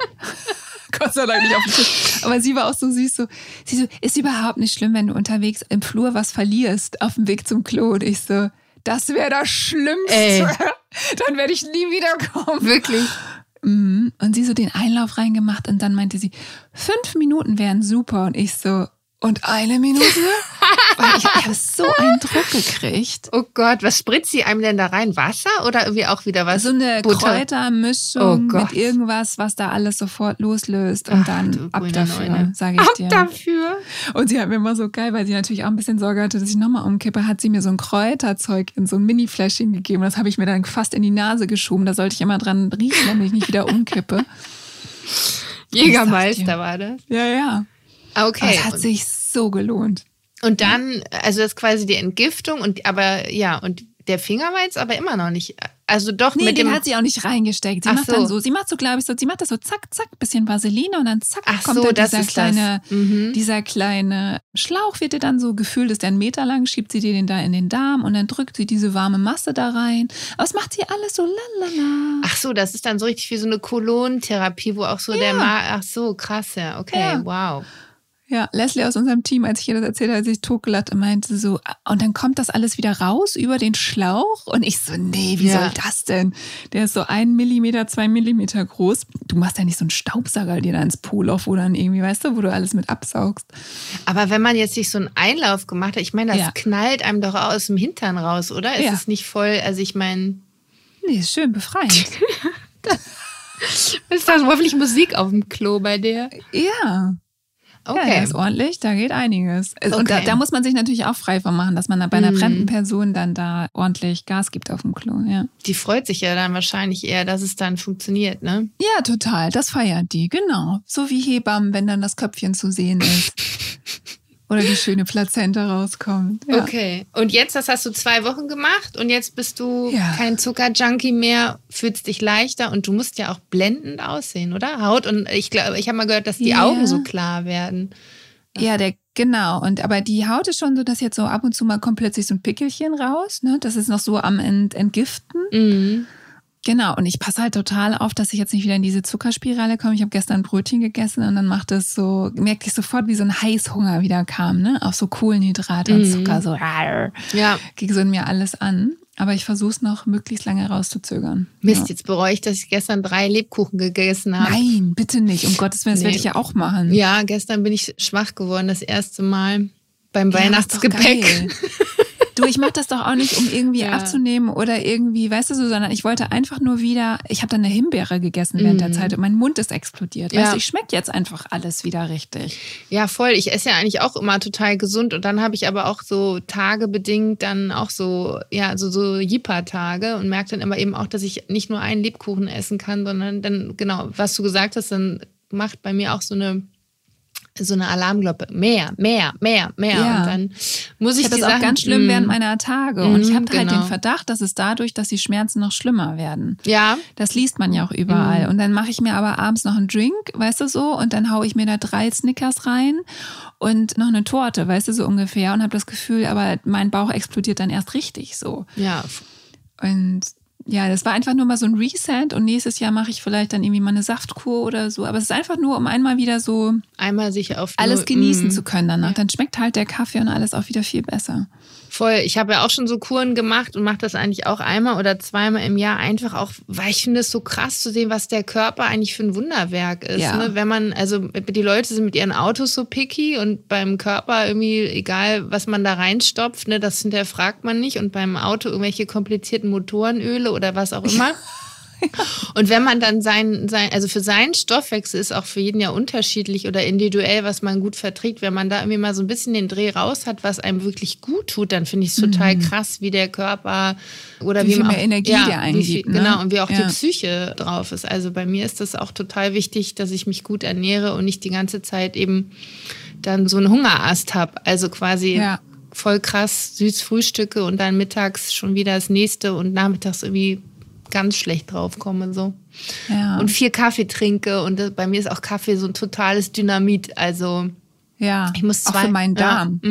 Gott sei Dank nicht auf den Tisch. Aber sie war auch so süß. So, sie so, ist überhaupt nicht schlimm, wenn du unterwegs im Flur was verlierst auf dem Weg zum Klo. Und ich so, das wäre das Schlimmste. Ey. Dann werde ich nie wiederkommen. Wirklich? Mhm. Und sie so den Einlauf reingemacht und dann meinte sie, fünf Minuten wären super. Und ich so, Und eine Minute? Weil ich, ich habe so einen Druck gekriegt. Oh Gott, was spritzt sie einem denn da rein? Wasser oder irgendwie auch wieder was? So eine Butter? Kräutermischung Oh mit irgendwas, was da alles sofort loslöst. Und Ach, dann du ab grüne dafür, Neune. sage ich Ab dir. dafür? Und sie hat mir immer so geil, weil sie natürlich auch ein bisschen Sorge hatte, dass ich nochmal umkippe, hat sie mir so ein Kräuterzeug in so ein Mini-Fläschchen gegeben. Das habe ich mir dann fast in die Nase geschoben. Da sollte ich immer dran riechen, damit ich nicht wieder umkippe. Jägermeister war das? Ja, ja. Okay. Aber es hat sich so gelohnt. Und dann, also das ist quasi die Entgiftung, und aber ja, und der Finger war jetzt aber immer noch nicht, also doch Nee, mit den dem... hat sie auch nicht reingesteckt. Sie Ach macht so. dann so, sie macht so, glaube ich, so, sie macht das so zack, zack, bisschen Vaseline und dann zack, Ach kommt so, da das dieser ist kleine, das. Mhm. dieser kleine Schlauch wird dir dann so gefühlt, ist der einen Meter lang, schiebt sie dir den da in den Darm und dann drückt sie diese warme Masse da rein. Aber es macht sie alles so lalala. Ach so, das ist dann so richtig wie so eine Kolonentherapie, wo auch so Ja. der Ma Ach so, krass, ja, okay, Ja. wow. Ja, Leslie aus unserem Team, als ich ihr das erzählt habe, hat sich totgelacht und meinte so, und dann kommt das alles wieder raus über den Schlauch? Und ich so, nee, wie Ja. soll das denn? Der ist so ein Millimeter, zwei Millimeter groß. Du machst ja nicht so einen Staubsauger dir da ins Poloff, wo dann irgendwie, weißt du, wo du alles mit absaugst. Aber wenn man jetzt nicht so einen Einlauf gemacht hat, ich meine, das Ja. knallt einem doch aus dem Hintern raus, oder? Ist Ja. es nicht voll, also ich meine, Nee, ist schön befreiend. ist das hoffentlich Musik auf dem Klo bei dir? Ja. Ja, Okay. das ist ordentlich, da geht einiges. Und Okay. da, da muss man sich natürlich auch frei von machen, dass man da bei einer Mhm. fremden Person dann da ordentlich Gas gibt auf dem Klo. Ja. Die freut sich ja dann wahrscheinlich eher, dass es dann funktioniert, ne? Ja, total. Das feiert die, genau. So wie Hebammen, wenn dann das Köpfchen zu sehen ist. Oder die schöne Plazenta rauskommt. Ja. Okay. Und jetzt, das hast du zwei Wochen gemacht und jetzt bist du Ja. kein Zuckerjunkie mehr, fühlst dich leichter und du musst ja auch blendend aussehen, oder? Haut, und ich glaube, ich habe mal gehört, dass die Ja. Augen so klar werden. Ja, der, genau. Und aber die Haut ist schon so, dass jetzt so ab und zu mal kommt plötzlich so ein Pickelchen raus. Ne? Das ist noch so am Ent, Entgiften. Mhm. Genau, und ich passe halt total auf, dass ich jetzt nicht wieder in diese Zuckerspirale komme. Ich habe gestern ein Brötchen gegessen und dann macht es so, merkte ich sofort, wie so ein Heißhunger wieder kam, ne? Auf so Kohlenhydrate und Mhm. Zucker, so rar, Ja. ging so in mir alles an. Aber ich versuche es noch möglichst lange rauszuzögern. Mist, Ja. jetzt bereue ich, dass ich gestern drei Lebkuchen gegessen habe. Nein, bitte nicht. Um Gottes Willen, das Nee. werde ich ja auch machen. Ja, gestern bin ich schwach geworden, das erste Mal beim Ja, Weihnachtsgebäck. ist doch geil. Du, ich mache das doch auch nicht, um irgendwie Ja. abzunehmen oder irgendwie, weißt du so, sondern ich wollte einfach nur wieder, ich habe dann eine Himbeere gegessen während der Zeit und mein Mund ist explodiert. Weißt Ja. du, ich schmecke jetzt einfach alles wieder richtig. Ja, voll. Ich esse ja eigentlich auch immer total gesund und dann habe ich aber auch so tagebedingt dann auch so, ja, so, so Jipper-Tage und merke dann immer eben auch, dass ich nicht nur einen Lebkuchen essen kann, sondern dann, genau, was du gesagt hast, dann macht bei mir auch so eine so eine Alarmglocke. Mehr, mehr, mehr, mehr. Ja. Und dann muss ich Ich hatte die das auch Sachen, ganz schlimm Mm. während meiner Tage und ich Mm, hatte halt genau. den Verdacht, dass es dadurch, dass die Schmerzen noch schlimmer werden. Ja, Das liest man ja auch überall. Mhm. Und dann mache ich mir aber abends noch einen Drink, weißt du so, und dann haue ich mir da drei Snickers rein und noch eine Torte, weißt du, so ungefähr. Und habe das Gefühl, aber mein Bauch explodiert dann erst richtig so. ja. Und ja, das war einfach nur mal so ein Reset und nächstes Jahr mache ich vielleicht dann irgendwie mal eine Saftkur oder so. Aber es ist einfach nur, um einmal wieder so Einmal sich auf alles nur- genießen Mm. zu können danach. Ja. Dann schmeckt halt der Kaffee und alles auch wieder viel besser. Voll. Ich habe ja auch schon so Kuren gemacht und mache das eigentlich auch einmal oder zweimal im Jahr einfach auch, weil ich finde es so krass zu sehen, was der Körper eigentlich für ein Wunderwerk ist. Ja. Ne? Wenn man, also die Leute sind mit ihren Autos so picky und beim Körper irgendwie, egal was man da reinstopft, ne, das hinterfragt man nicht und beim Auto irgendwelche komplizierten Motorenöle oder was auch immer. Und wenn man dann sein, sein, also für seinen Stoffwechsel ist auch für jeden ja unterschiedlich oder individuell, was man gut verträgt. Wenn man da irgendwie mal so ein bisschen den Dreh raus hat, was einem wirklich gut tut, dann finde ich es total krass, wie der Körper oder Wie wie, viel man mehr Energie ja, der wie eingibt, viel, ne? Genau, und wie auch Ja. die Psyche drauf ist. Also bei mir ist das auch total wichtig, dass ich mich gut ernähre und nicht die ganze Zeit eben dann so einen Hungerast habe. Also quasi Ja. voll krass süß frühstücke und dann mittags schon wieder das nächste und nachmittags irgendwie ganz schlecht draufkomme so. Ja. Und viel Kaffee trinke und das, bei mir ist auch Kaffee so ein totales Dynamit, also ja. ich muss auch zwei- für meinen ja. Darm.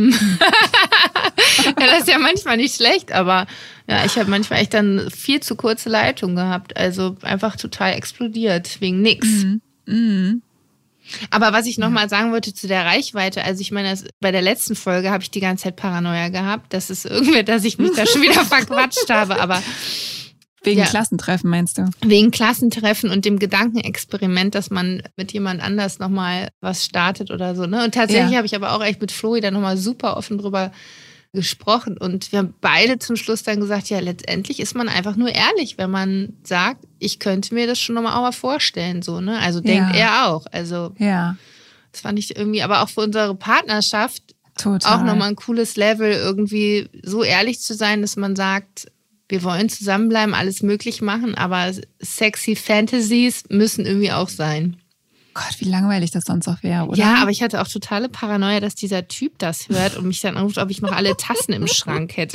ja, das ist ja manchmal nicht schlecht, aber ja, ich habe manchmal echt dann viel zu kurze Leitung gehabt, also einfach total explodiert wegen nix. Mhm. Aber was ich nochmal sagen wollte zu der Reichweite, also ich meine, das, bei der letzten Folge habe ich die ganze Zeit Paranoia gehabt, dass es irgendwie, dass ich mich da schon wieder verquatscht habe, aber Wegen ja. Klassentreffen, meinst du? Wegen Klassentreffen und dem Gedankenexperiment, dass man mit jemand anders nochmal was startet oder so. Ne? Und tatsächlich Ja. habe ich aber auch echt mit Flori da nochmal super offen drüber gesprochen. Und wir haben beide zum Schluss dann gesagt, ja, letztendlich ist man einfach nur ehrlich, wenn man sagt, ich könnte mir das schon nochmal auch mal vorstellen. So, ne? Also denkt Ja. er auch. Also Ja. das fand ich irgendwie, aber auch für unsere Partnerschaft Total. auch nochmal ein cooles Level, irgendwie so ehrlich zu sein, dass man sagt, wir wollen zusammenbleiben, alles möglich machen, aber sexy Fantasies müssen irgendwie auch sein. Gott, wie langweilig das sonst auch wäre, oder? Ja, aber ich hatte auch totale Paranoia, dass dieser Typ das hört und mich dann anruft, ob ich noch alle Tassen im Schrank hätte.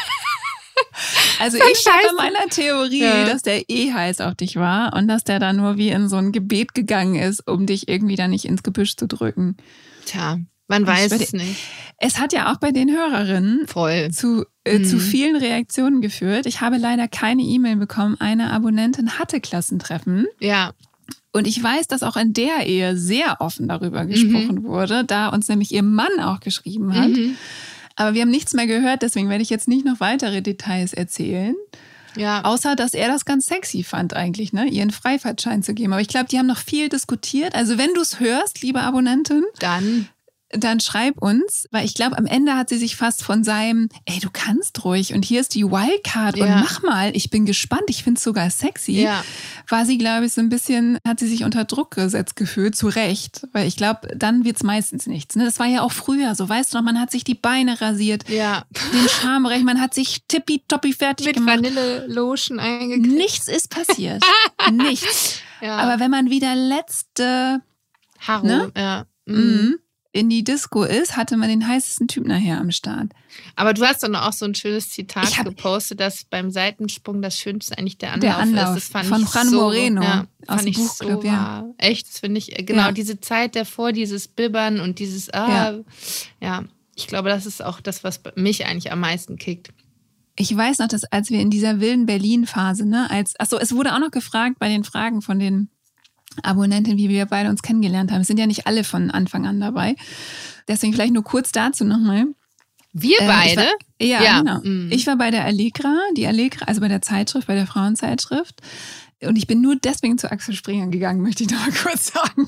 Also Das ist ich habe scheiße. meiner Theorie, Ja. dass der eh heiß auf dich war und dass der da nur wie in so ein Gebet gegangen ist, um dich irgendwie da nicht ins Gebüsch zu drücken. Tja, man weiß würde- es nicht. Es hat ja auch bei den Hörerinnen Voll. zu, äh, Mhm. zu vielen Reaktionen geführt. Ich habe leider keine E-Mail bekommen. Eine Abonnentin hatte Klassentreffen. Ja. Und ich weiß, dass auch in der Ehe sehr offen darüber gesprochen wurde, da uns nämlich ihr Mann auch geschrieben hat. Mhm. Aber wir haben nichts mehr gehört, deswegen werde ich jetzt nicht noch weitere Details erzählen. Ja. Außer, dass er das ganz sexy fand eigentlich, ne, ihren Freifahrtschein zu geben. Aber ich glaube, die haben noch viel diskutiert. Also wenn du es hörst, liebe Abonnentin, Dann. dann schreib uns, weil ich glaube, am Ende hat sie sich fast von seinem, ey, du kannst ruhig und hier ist die Wildcard und Ja. mach mal, ich bin gespannt, ich finde es sogar sexy, Ja. war sie, glaube ich, so ein bisschen, hat sie sich unter Druck gesetzt gefühlt, zu Recht, weil ich glaube, dann wird's meistens nichts. Ne? Das war ja auch früher so, weißt du noch, man hat sich die Beine rasiert, Ja. den Schamrecht, man hat sich tippitoppi fertig Mit gemacht. Vanillelotion eingekriegt. Nichts ist passiert. Nichts. Ja. Aber wenn man wieder letzte Haro. ne? Ja. Mhm. mhm. in die Disco ist, hatte man den heißesten Typ nachher am Start. Aber du hast doch noch auch so ein schönes Zitat Ich hab- gepostet, dass beim Seitensprung das Schönste eigentlich der Anlauf, Der Anlauf ist. Das fand von ich Fran so, Moreno ja, aus fand dem ich Buchclub, so ja. wahr. Echt, das finde ich, genau, Ja. diese Zeit davor, dieses Bibbern und dieses, ah, ja. ich glaube, das ist auch das, was mich eigentlich am meisten kickt. Ich weiß noch, dass als wir in dieser wilden Berlin-Phase, ne, als, achso, es wurde auch noch gefragt bei den Fragen von den Abonnentinnen, wie wir beide uns kennengelernt haben. Es sind ja nicht alle von Anfang an dabei. Deswegen vielleicht nur kurz dazu nochmal. Wir Äh, ich beide? war, ja, Ja, genau. mm. Ich war bei der Allegra, die Allegra, also bei der Zeitschrift, bei der Frauenzeitschrift. Und ich bin nur deswegen zu Axel Springer gegangen, möchte ich noch mal kurz sagen.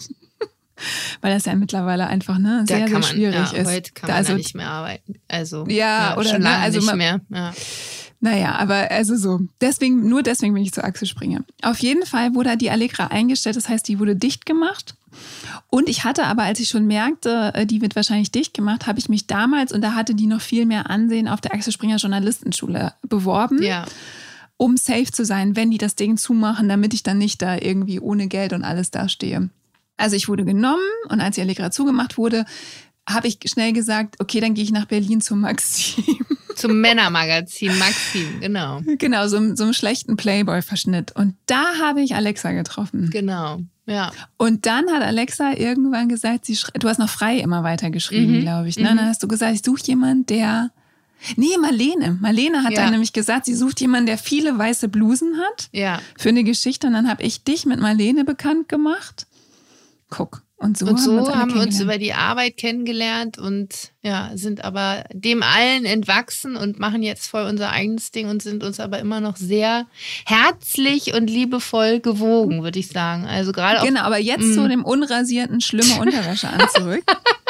Weil das ja mittlerweile einfach ne, Da sehr, kann sehr man, schwierig ja, ist. heute kann Da man also, da nicht mehr arbeiten. Also, Ja, oder, schon ne, lange also nicht man- mehr. Ja. Naja, aber also so. Deswegen, nur deswegen bin ich zu Axel Springer. Auf jeden Fall wurde die Allegra eingestellt, das heißt, die wurde dicht gemacht. Und ich hatte aber, als ich schon merkte, äh, die wird wahrscheinlich dicht gemacht, habe ich mich damals, und da hatte die noch viel mehr Ansehen, auf der Axel Springer Journalistenschule beworben, ja. um safe zu sein, wenn die das Ding zumachen, damit ich dann nicht da irgendwie ohne Geld und alles dastehe. Also ich wurde genommen und als die Allegra zugemacht wurde, habe ich schnell gesagt, okay, dann gehe ich nach Berlin zum Maxim. Zum Männermagazin Maxim, genau. Genau, so, so einem schlechten Playboy-Verschnitt. Und da habe ich Alexa getroffen. Genau, ja. Und dann hat Alexa irgendwann gesagt, sie schre- du hast noch frei immer weiter geschrieben, Mhm. glaube ich. Ne? Mhm. Dann hast du gesagt, ich suche jemanden, der... Nee, Marlene. Marlene hat Ja. dann nämlich gesagt, sie sucht jemanden, der viele weiße Blusen hat Ja. für eine Geschichte. Und dann habe ich dich mit Marlene bekannt gemacht. Guck. Und so, Und so haben wir uns, alle haben wir uns kennengelernt. über die Arbeit kennengelernt und ja, sind aber dem allen entwachsen und machen jetzt voll unser eigenes Ding und sind uns aber immer noch sehr herzlich und liebevoll gewogen, würde ich sagen. Also gerade auch. Genau, aber jetzt Mm. zu dem unrasierten, schlimme Unterwäsche an zurück.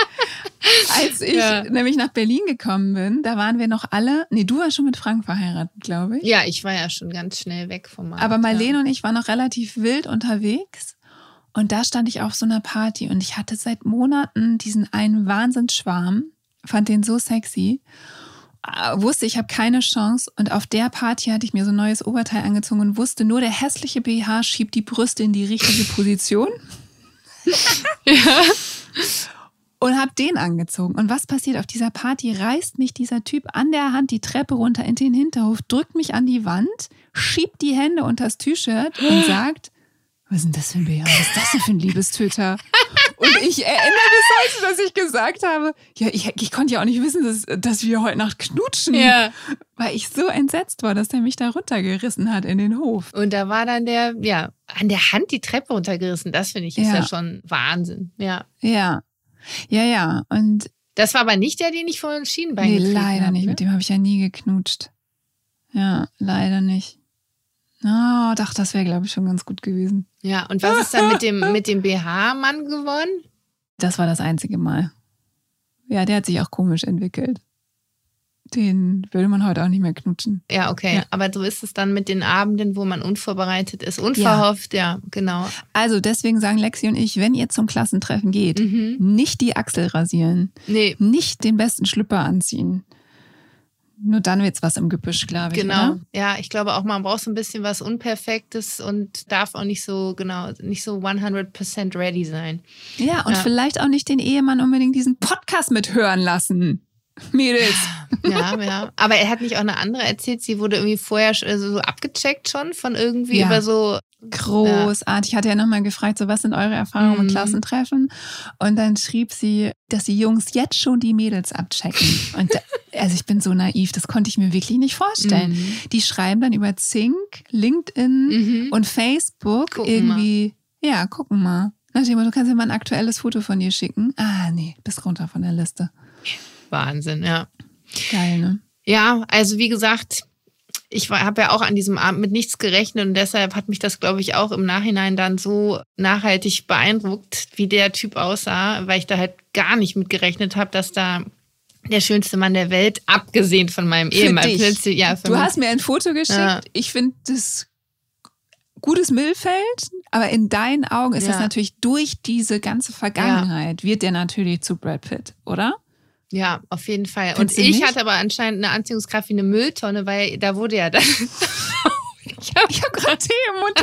Als ich Ja. nämlich nach Berlin gekommen bin, da waren wir noch alle, nee, du warst schon mit Frank verheiratet, glaube ich. Ja, ich war ja schon ganz schnell weg vom Markt. Aber Marlene ja. und ich waren noch relativ wild unterwegs. Und da stand ich auf so einer Party und ich hatte seit Monaten diesen einen Wahnsinnsschwarm, fand den so sexy, äh, wusste, ich habe keine Chance. Und auf der Party hatte ich mir so ein neues Oberteil angezogen und wusste, nur der hässliche B H schiebt die Brüste in die richtige Position. Ja. Und habe den angezogen. Und was passiert? Auf dieser Party reißt mich dieser Typ an der Hand die Treppe runter in den Hinterhof, drückt mich an die Wand, schiebt die Hände unter das T-Shirt und sagt, was ist denn das für ein B H? Was ist das denn für ein Liebestöter? Und ich erinnere bis heute, dass ich gesagt habe, ja, ich, ich konnte ja auch nicht wissen, dass, dass wir heute Nacht knutschen. Ja. Weil ich so entsetzt war, dass der mich da runtergerissen hat in den Hof. Und da war dann der, ja, an der Hand die Treppe runtergerissen. Das finde ich ist ja. Ja. schon Wahnsinn. Ja. Ja, ja, ja. Und Das war aber nicht der, den ich vorhin ins Schienenbein nee, getreten leider habe, nicht. ne? Mit dem habe ich ja nie geknutscht. Ja, leider nicht. Oh, doch, das wäre, glaube ich, schon ganz gut gewesen. Ja, und was ist dann mit dem, mit dem B H-Mann geworden? Das war das einzige Mal. Ja, der hat sich auch komisch entwickelt. Den würde man heute auch nicht mehr knutschen. Ja, okay. Ja. Aber so ist es dann mit den Abenden, wo man unvorbereitet ist. Unverhofft, ja, ja genau. Also deswegen sagen Lexi und ich, wenn ihr zum Klassentreffen geht, mhm. nicht die Achsel rasieren. Nee. Nicht den besten Schlüpper anziehen. Nur dann wird's was im Gebüsch, glaube ich. Genau. Oder? Ja, ich glaube auch, man braucht so ein bisschen was Unperfektes und darf auch nicht so, genau, nicht so hundert Prozent ready sein. Ja, und ja. vielleicht auch nicht den Ehemann unbedingt diesen Podcast mithören lassen. Mädels. Ja, ja. Aber er hat nicht auch eine andere erzählt, sie wurde irgendwie vorher so abgecheckt schon von irgendwie ja. über so... Großartig. Ja. Ich hatte ja nochmal gefragt, so was sind eure Erfahrungen mhm. mit Klassentreffen? Und dann schrieb sie, dass die Jungs jetzt schon die Mädels abchecken. Und also ich bin so naiv, das konnte ich mir wirklich nicht vorstellen. Mhm. Die schreiben dann über Zink, LinkedIn mhm. und Facebook gucken irgendwie, mal. ja, gucken mal. Nachdem, du kannst ja mal ein aktuelles Foto von dir schicken. Ah, nee, bist runter von der Liste. Wahnsinn, ja. Geil, ne? Ja, also wie gesagt, ich habe ja auch an diesem Abend mit nichts gerechnet und deshalb hat mich das, glaube ich, auch im Nachhinein dann so nachhaltig beeindruckt, wie der Typ aussah, weil ich da halt gar nicht mit gerechnet habe, dass da der schönste Mann der Welt, abgesehen von meinem Ehemann. Plötzlich, ja, für du mich. Hast mir ein Foto geschickt. Ja. Ich finde das gutes Mittelfeld, aber in deinen Augen ist ja. das natürlich durch diese ganze Vergangenheit, ja. wird der natürlich zu Brad Pitt, oder? Ja, auf jeden Fall. Findest und ich nicht? hatte aber anscheinend eine Anziehungskraft wie eine Mülltonne, weil da wurde ja dann... ich habe hab gerade Tee im Mund.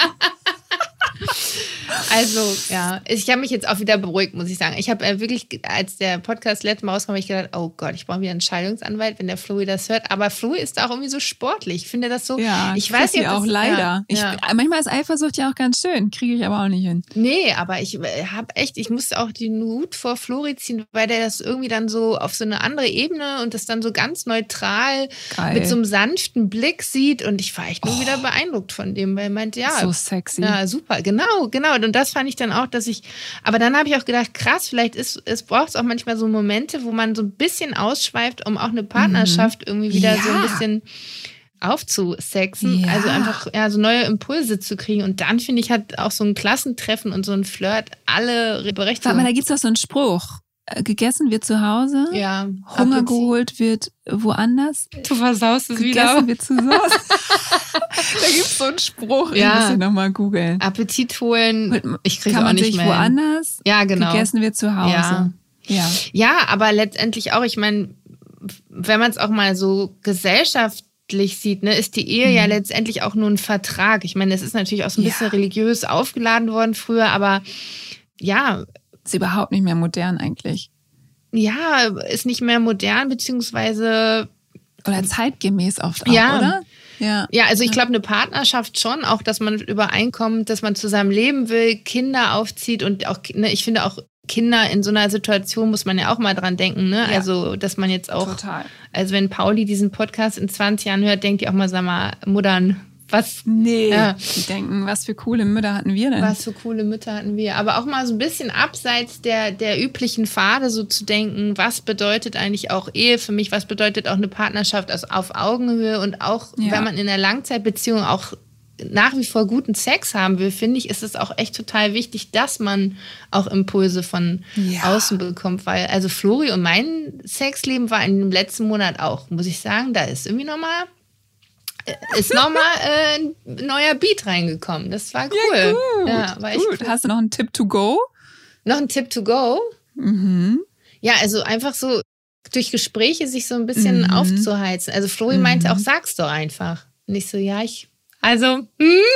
Also, ja, ich habe mich jetzt auch wieder beruhigt, muss ich sagen. Ich habe äh, wirklich, als der Podcast letztes Mal rauskam, habe ich gedacht, oh Gott, ich brauche wieder einen Scheidungsanwalt, wenn der Flori das hört. Aber Flori ist auch irgendwie so sportlich. Ich finde das so... Ja, ich weiß ja auch das, leider. Ja, ich, ja. Manchmal ist Eifersucht ja auch ganz schön, kriege ich aber auch nicht hin. Nee, aber ich habe echt, ich musste auch den Hut vor Flori ziehen, weil der das irgendwie dann so auf so eine andere Ebene und das dann so ganz neutral Geil. mit so einem sanften Blick sieht. Und ich war echt nur oh. wieder beeindruckt von dem, weil er meinte, ja... So sexy. Ja, super, genau, genau. Und das fand ich dann auch, dass ich, aber dann habe ich auch gedacht, krass, vielleicht ist, es braucht es auch manchmal so Momente, wo man so ein bisschen ausschweift, um auch eine Partnerschaft mhm. irgendwie wieder ja. so ein bisschen aufzusexen. Ja. Also einfach ja, so neue Impulse zu kriegen. Und dann, finde ich, hat auch so ein Klassentreffen und so ein Flirt alle Berechtigung. Warte mal, da gibt es doch so einen Spruch. Gegessen wird zu Hause, ja, Hunger Appetit. Geholt wird woanders. Du versaust es Gegessen wieder. Gegessen wird zu Hause. Da gibt es so einen Spruch, ja. ich muss den nochmal googeln. Appetit holen, ich kriege auch auch nicht sich mehr. Woanders, ja, genau. Gegessen wird zu Hause. Ja, ja. ja aber letztendlich auch, ich meine, wenn man es auch mal so gesellschaftlich sieht, ne, ist die Ehe mhm. ja letztendlich auch nur ein Vertrag. Ich meine, es ist natürlich auch so ein ja. bisschen religiös aufgeladen worden früher, aber ja... Ist überhaupt nicht mehr modern eigentlich. Ja, ist nicht mehr modern, beziehungsweise... Oder zeitgemäß oft auch, ja. oder? Ja, ja, also ich glaube, eine Partnerschaft schon, auch, dass man übereinkommt, dass man zusammen leben will, Kinder aufzieht und auch, ne, ich finde auch Kinder in so einer Situation muss man ja auch mal dran denken, ne? Ja. Also, dass man jetzt auch... Total. Also wenn Pauli diesen Podcast in zwanzig Jahren hört, denkt die auch mal, sag mal, Muttern... Was? Nee, ja. Die denken, was für coole Mütter hatten wir denn? Was für coole Mütter hatten wir. Aber auch mal so ein bisschen abseits der, der üblichen Pfade so zu denken, was bedeutet eigentlich auch Ehe für mich, was bedeutet auch eine Partnerschaft also auf Augenhöhe und auch, ja. wenn man in einer Langzeitbeziehung auch nach wie vor guten Sex haben will, finde ich, ist es auch echt total wichtig, dass man auch Impulse von ja. außen bekommt, weil also Flori und mein Sexleben war in dem letzten Monat auch, muss ich sagen, da ist irgendwie nochmal ist nochmal äh, ein neuer Beat reingekommen. Das war cool. Ja, gut. Ja, war echt gut. Cool. Hast du noch einen Tipp to go? Noch einen Tipp to go? Mhm. Ja, also einfach so durch Gespräche sich so ein bisschen mhm. aufzuheizen. Also Flori mhm. meinte auch, sag's doch einfach. Und ich so, ja, ich... Also, hm?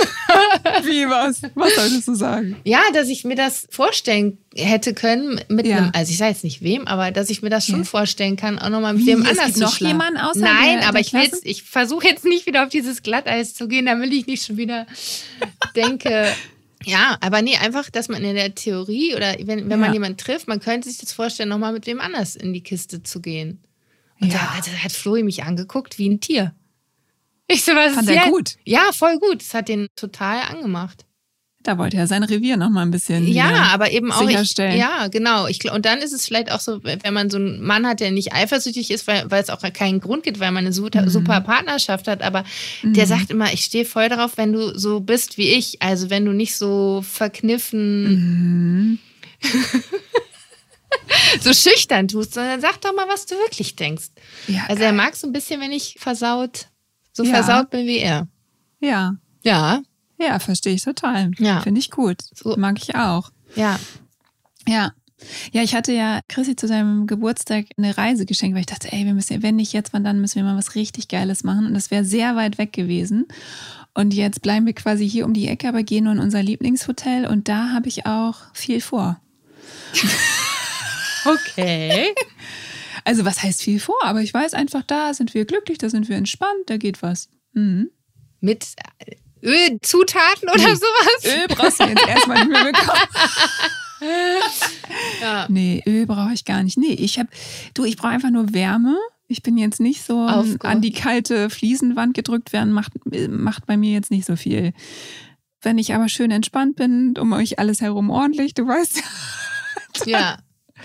Wie, was? Was solltest du sagen? Ja, dass ich mir das vorstellen hätte können mit ja. einem, also ich sage jetzt nicht wem, aber dass ich mir das schon ja. vorstellen kann, auch nochmal mit Wie, wem es anders gibt zu noch schlafen. Jemanden außer Nein, der, aber der ich will jetzt, ich versuche jetzt nicht wieder auf dieses Glatteis zu gehen, damit ich nicht schon wieder denke, ja, aber nee, einfach, dass man in der Theorie oder wenn, wenn ja. man jemanden trifft, man könnte sich das vorstellen, nochmal mit wem anders in die Kiste zu gehen. Und ja. da, da hat Flori mich angeguckt wie ein Tier. Ich so, was Fand ist er jetzt? gut? Ja, voll gut. Das hat den total angemacht. Da wollte er sein Revier noch mal ein bisschen ja, aber eben auch sicherstellen. Ich, ja, genau. Ich, und dann ist es vielleicht auch so, wenn man so einen Mann hat, der nicht eifersüchtig ist, weil, weil es auch keinen Grund gibt, weil man eine super, mhm. super Partnerschaft hat, aber mhm. der sagt immer, ich stehe voll darauf, wenn du so bist wie ich, also wenn du nicht so verkniffen mhm. so schüchtern tust, sondern sag doch mal, was du wirklich denkst. Ja, also er mag so ein bisschen, wenn ich versaut, so ja. versaut bin wie er. Ja. Ja. Ja, verstehe ich total. Ja. Finde ich gut. So. Mag ich auch. Ja. Ja. Ja, ich hatte ja Chrissy zu seinem Geburtstag eine Reise geschenkt, weil ich dachte, ey, wir müssen, wenn nicht jetzt, wann dann, müssen wir mal was richtig Geiles machen. Und das wäre sehr weit weg gewesen. Und jetzt bleiben wir quasi hier um die Ecke, aber gehen nur in unser Lieblingshotel. Und da habe ich auch viel vor. Okay. Also was heißt viel vor? Aber ich weiß einfach, da sind wir glücklich, da sind wir entspannt, da geht was. Mhm. Mit Ölzutaten oder nee. sowas? Öl brauchst du jetzt erstmal nicht mehr bekommen. ja. Nee, Öl brauche ich gar nicht. Nee, ich habe, du, ich brauche einfach nur Wärme. Ich bin jetzt nicht so an, an die kalte Fliesenwand gedrückt werden, macht, macht bei mir jetzt nicht so viel. Wenn ich aber schön entspannt bin, um euch alles herum ordentlich, du weißt dann, ja.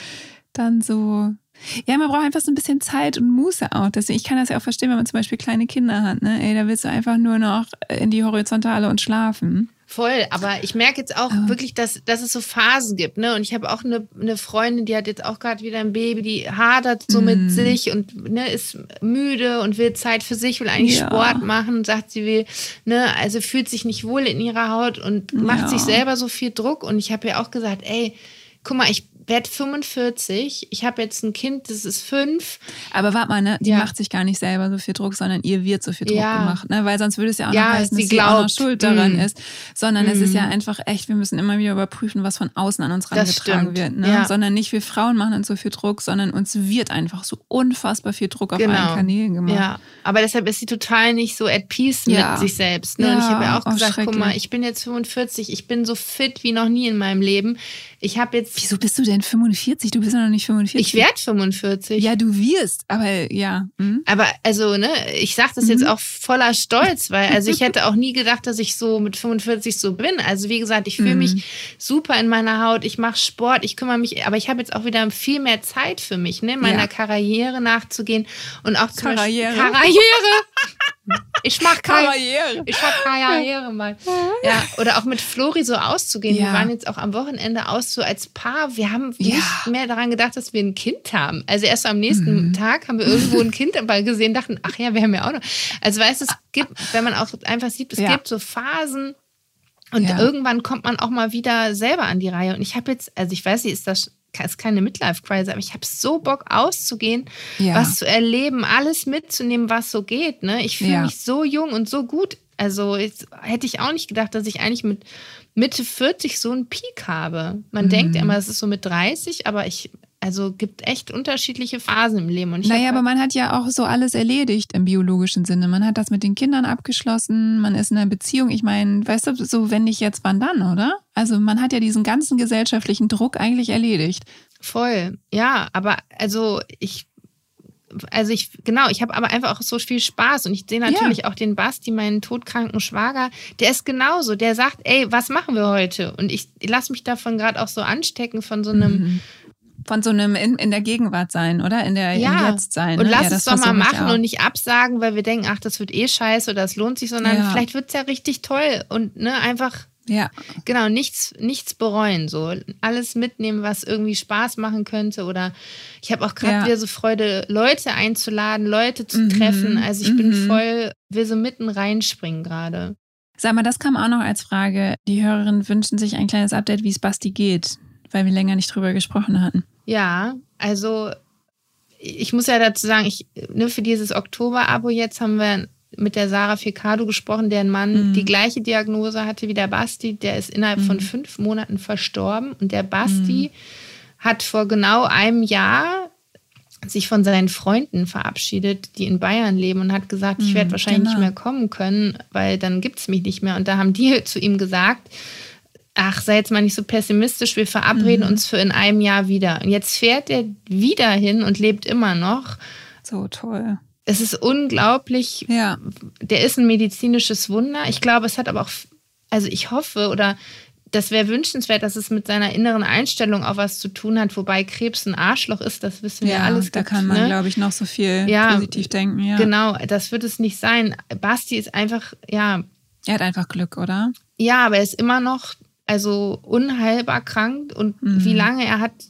dann so. Ja, man braucht einfach so ein bisschen Zeit und Muße auch. Deswegen, ich kann das ja auch verstehen, wenn man zum Beispiel kleine Kinder hat. Ne? Ey, da willst du einfach nur noch in die Horizontale und schlafen. Voll, aber ich merke jetzt auch oh. wirklich, dass, dass es so Phasen gibt. Ne? Und ich habe auch eine, eine Freundin, die hat jetzt auch gerade wieder ein Baby, die hadert so mm. mit sich und ne, ist müde und will Zeit für sich, will eigentlich ja. Sport machen, sagt, sie will, ne, also fühlt sich nicht wohl in ihrer Haut und macht ja. sich selber so viel Druck. Und ich habe ja auch gesagt, ey, guck mal, ich werde fünfundvierzig, ich habe jetzt ein Kind, das ist fünf. Aber warte mal, ne? Die ja. macht sich gar nicht selber so viel Druck, sondern ihr wird so viel Druck ja. gemacht, ne? Weil sonst würde es ja auch ja, noch heißen, dass sie glaubt. auch noch schuld daran mm. ist. Sondern mm. es ist ja einfach echt, wir müssen immer wieder überprüfen, was von außen an uns rangetragen wird. Ne? Ja. Sondern nicht wir Frauen machen uns so viel Druck, sondern uns wird einfach so unfassbar viel Druck auf genau. allen Kanälen gemacht. Ja, aber deshalb ist sie total nicht so at peace ja. mit sich selbst. Ne? Ja, und ich habe ja auch auch gesagt, guck mal, ich bin jetzt fünfundvierzig, ich bin so fit wie noch nie in meinem Leben. Ich habe jetzt. Wieso bist du denn fünfundvierzig? Du bist ja noch nicht fünfundvierzig. Ich werde fünfundvierzig. Ja, du wirst, aber ja. Mhm. Aber also, ne, ich sage das mhm. jetzt auch voller Stolz, weil also ich hätte auch nie gedacht, dass ich so mit fünfundvierzig so bin. Also wie gesagt, ich fühle mhm. mich super in meiner Haut, ich mache Sport, ich kümmere mich, aber ich habe jetzt auch wieder viel mehr Zeit für mich, ne, meiner ja. Karriere nachzugehen und auch zum Karriere. Beispiel Karriere. Ich mach Karriere. Ich hab Karriere mal. Ja, oder auch mit Flori so auszugehen. Ja. Wir waren jetzt auch am Wochenende aus so als Paar. Wir haben ja. nicht mehr daran gedacht, dass wir ein Kind haben. Also erst so am nächsten mhm. Tag haben wir irgendwo ein Kind dabei gesehen, dachten, ach ja, wir haben ja auch noch. Also weißt du, es gibt, wenn man auch einfach sieht, es ja. gibt so Phasen und ja. irgendwann kommt man auch mal wieder selber an die Reihe. Und ich habe jetzt, also ich weiß nicht, ist das ist keine Midlife-Crisis, aber ich habe so Bock auszugehen, ja. was zu erleben, alles mitzunehmen, was so geht. Ne? Ich fühle ja. mich so jung und so gut. Also jetzt hätte ich auch nicht gedacht, dass ich eigentlich mit Mitte vierzig so einen Peak habe. Man mhm. denkt immer, es ist so mit dreißig, aber ich, also gibt echt unterschiedliche Phasen im Leben. Und ich naja, aber man hat ja auch so alles erledigt im biologischen Sinne. Man hat das mit den Kindern abgeschlossen, man ist in einer Beziehung. Ich meine, weißt du, so wenn nicht jetzt, wann dann, oder? Also man hat ja diesen ganzen gesellschaftlichen Druck eigentlich erledigt. Voll, ja, aber also ich Also ich, genau, ich habe aber einfach auch so viel Spaß und ich sehe natürlich ja. auch den Basti, meinen todkranken Schwager, der ist genauso, der sagt, ey, was machen wir heute? Und ich lasse mich davon gerade auch so anstecken von so einem... Mhm. Von so einem in, in der Gegenwart sein, oder? In der ja. im Jetzt sein. Und ne? lass ja, es doch mal machen und nicht absagen, weil wir denken, ach, das wird eh scheiße oder das lohnt sich, sondern ja. vielleicht wird es ja richtig toll und ne, einfach... Ja. Genau, nichts, nichts bereuen. So. Alles mitnehmen, was irgendwie Spaß machen könnte. Oder ich habe auch gerade ja. wieder so Freude, Leute einzuladen, Leute zu mhm. treffen. Also ich mhm. bin voll, will so mitten reinspringen gerade. Sag mal, das kam auch noch als Frage. Die Hörerinnen wünschen sich ein kleines Update, wie es Basti geht, weil wir länger nicht drüber gesprochen hatten. Ja, also ich muss ja dazu sagen, ich, ne, für dieses Oktober-Abo jetzt haben wir mit der Sarah Ficado gesprochen, deren Mann mhm. die gleiche Diagnose hatte wie der Basti. Der ist innerhalb mhm. von fünf Monaten verstorben. Und der Basti mhm. hat vor genau einem Jahr sich von seinen Freunden verabschiedet, die in Bayern leben und hat gesagt, mhm, ich werde wahrscheinlich genau. nicht mehr kommen können, weil dann gibt es mich nicht mehr. Und da haben die zu ihm gesagt, ach, sei jetzt mal nicht so pessimistisch, wir verabreden mhm. uns für in einem Jahr wieder. Und jetzt fährt er wieder hin und lebt immer noch. So toll. Es ist unglaublich. Ja. Der ist ein medizinisches Wunder. Ich glaube, es hat aber auch, also ich hoffe oder das wäre wünschenswert, dass es mit seiner inneren Einstellung auch was zu tun hat, wobei Krebs ein Arschloch ist, das wissen wir ja, alles. Da gibt, kann man, ne? glaube ich, noch so viel ja, positiv denken. Ja. Genau, das wird es nicht sein. Basti ist einfach, ja. Er hat einfach Glück, oder? Ja, aber er ist immer noch also unheilbar krank und mhm. wie lange er hat,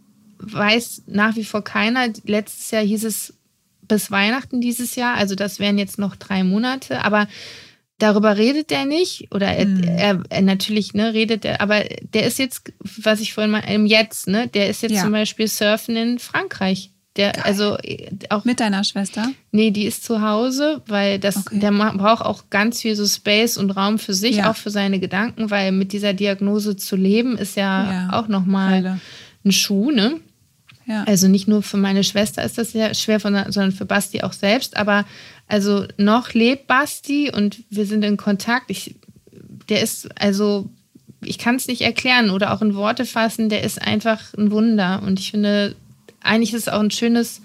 weiß nach wie vor keiner. Letztes Jahr hieß es bis Weihnachten dieses Jahr, also das wären jetzt noch drei Monate, aber darüber redet er nicht oder er, mhm. er, er natürlich ne, redet er, aber der ist jetzt, was ich vorhin mal, im Jetzt, ne, der ist jetzt ja. zum Beispiel surfen in Frankreich. Der, Geil. also auch mit deiner Schwester? Nee, die ist zu Hause, weil das, okay. der braucht auch ganz viel so Space und Raum für sich, ja. auch für seine Gedanken, weil mit dieser Diagnose zu leben ist ja, ja. auch nochmal ein Schuh, ne? Ja. Also nicht nur für meine Schwester ist das ja schwer, sondern für Basti auch selbst. Aber also noch lebt Basti und wir sind in Kontakt. Ich, der ist, also ich kann es nicht erklären oder auch in Worte fassen. Der ist einfach ein Wunder. Und ich finde, eigentlich ist es auch ein schönes,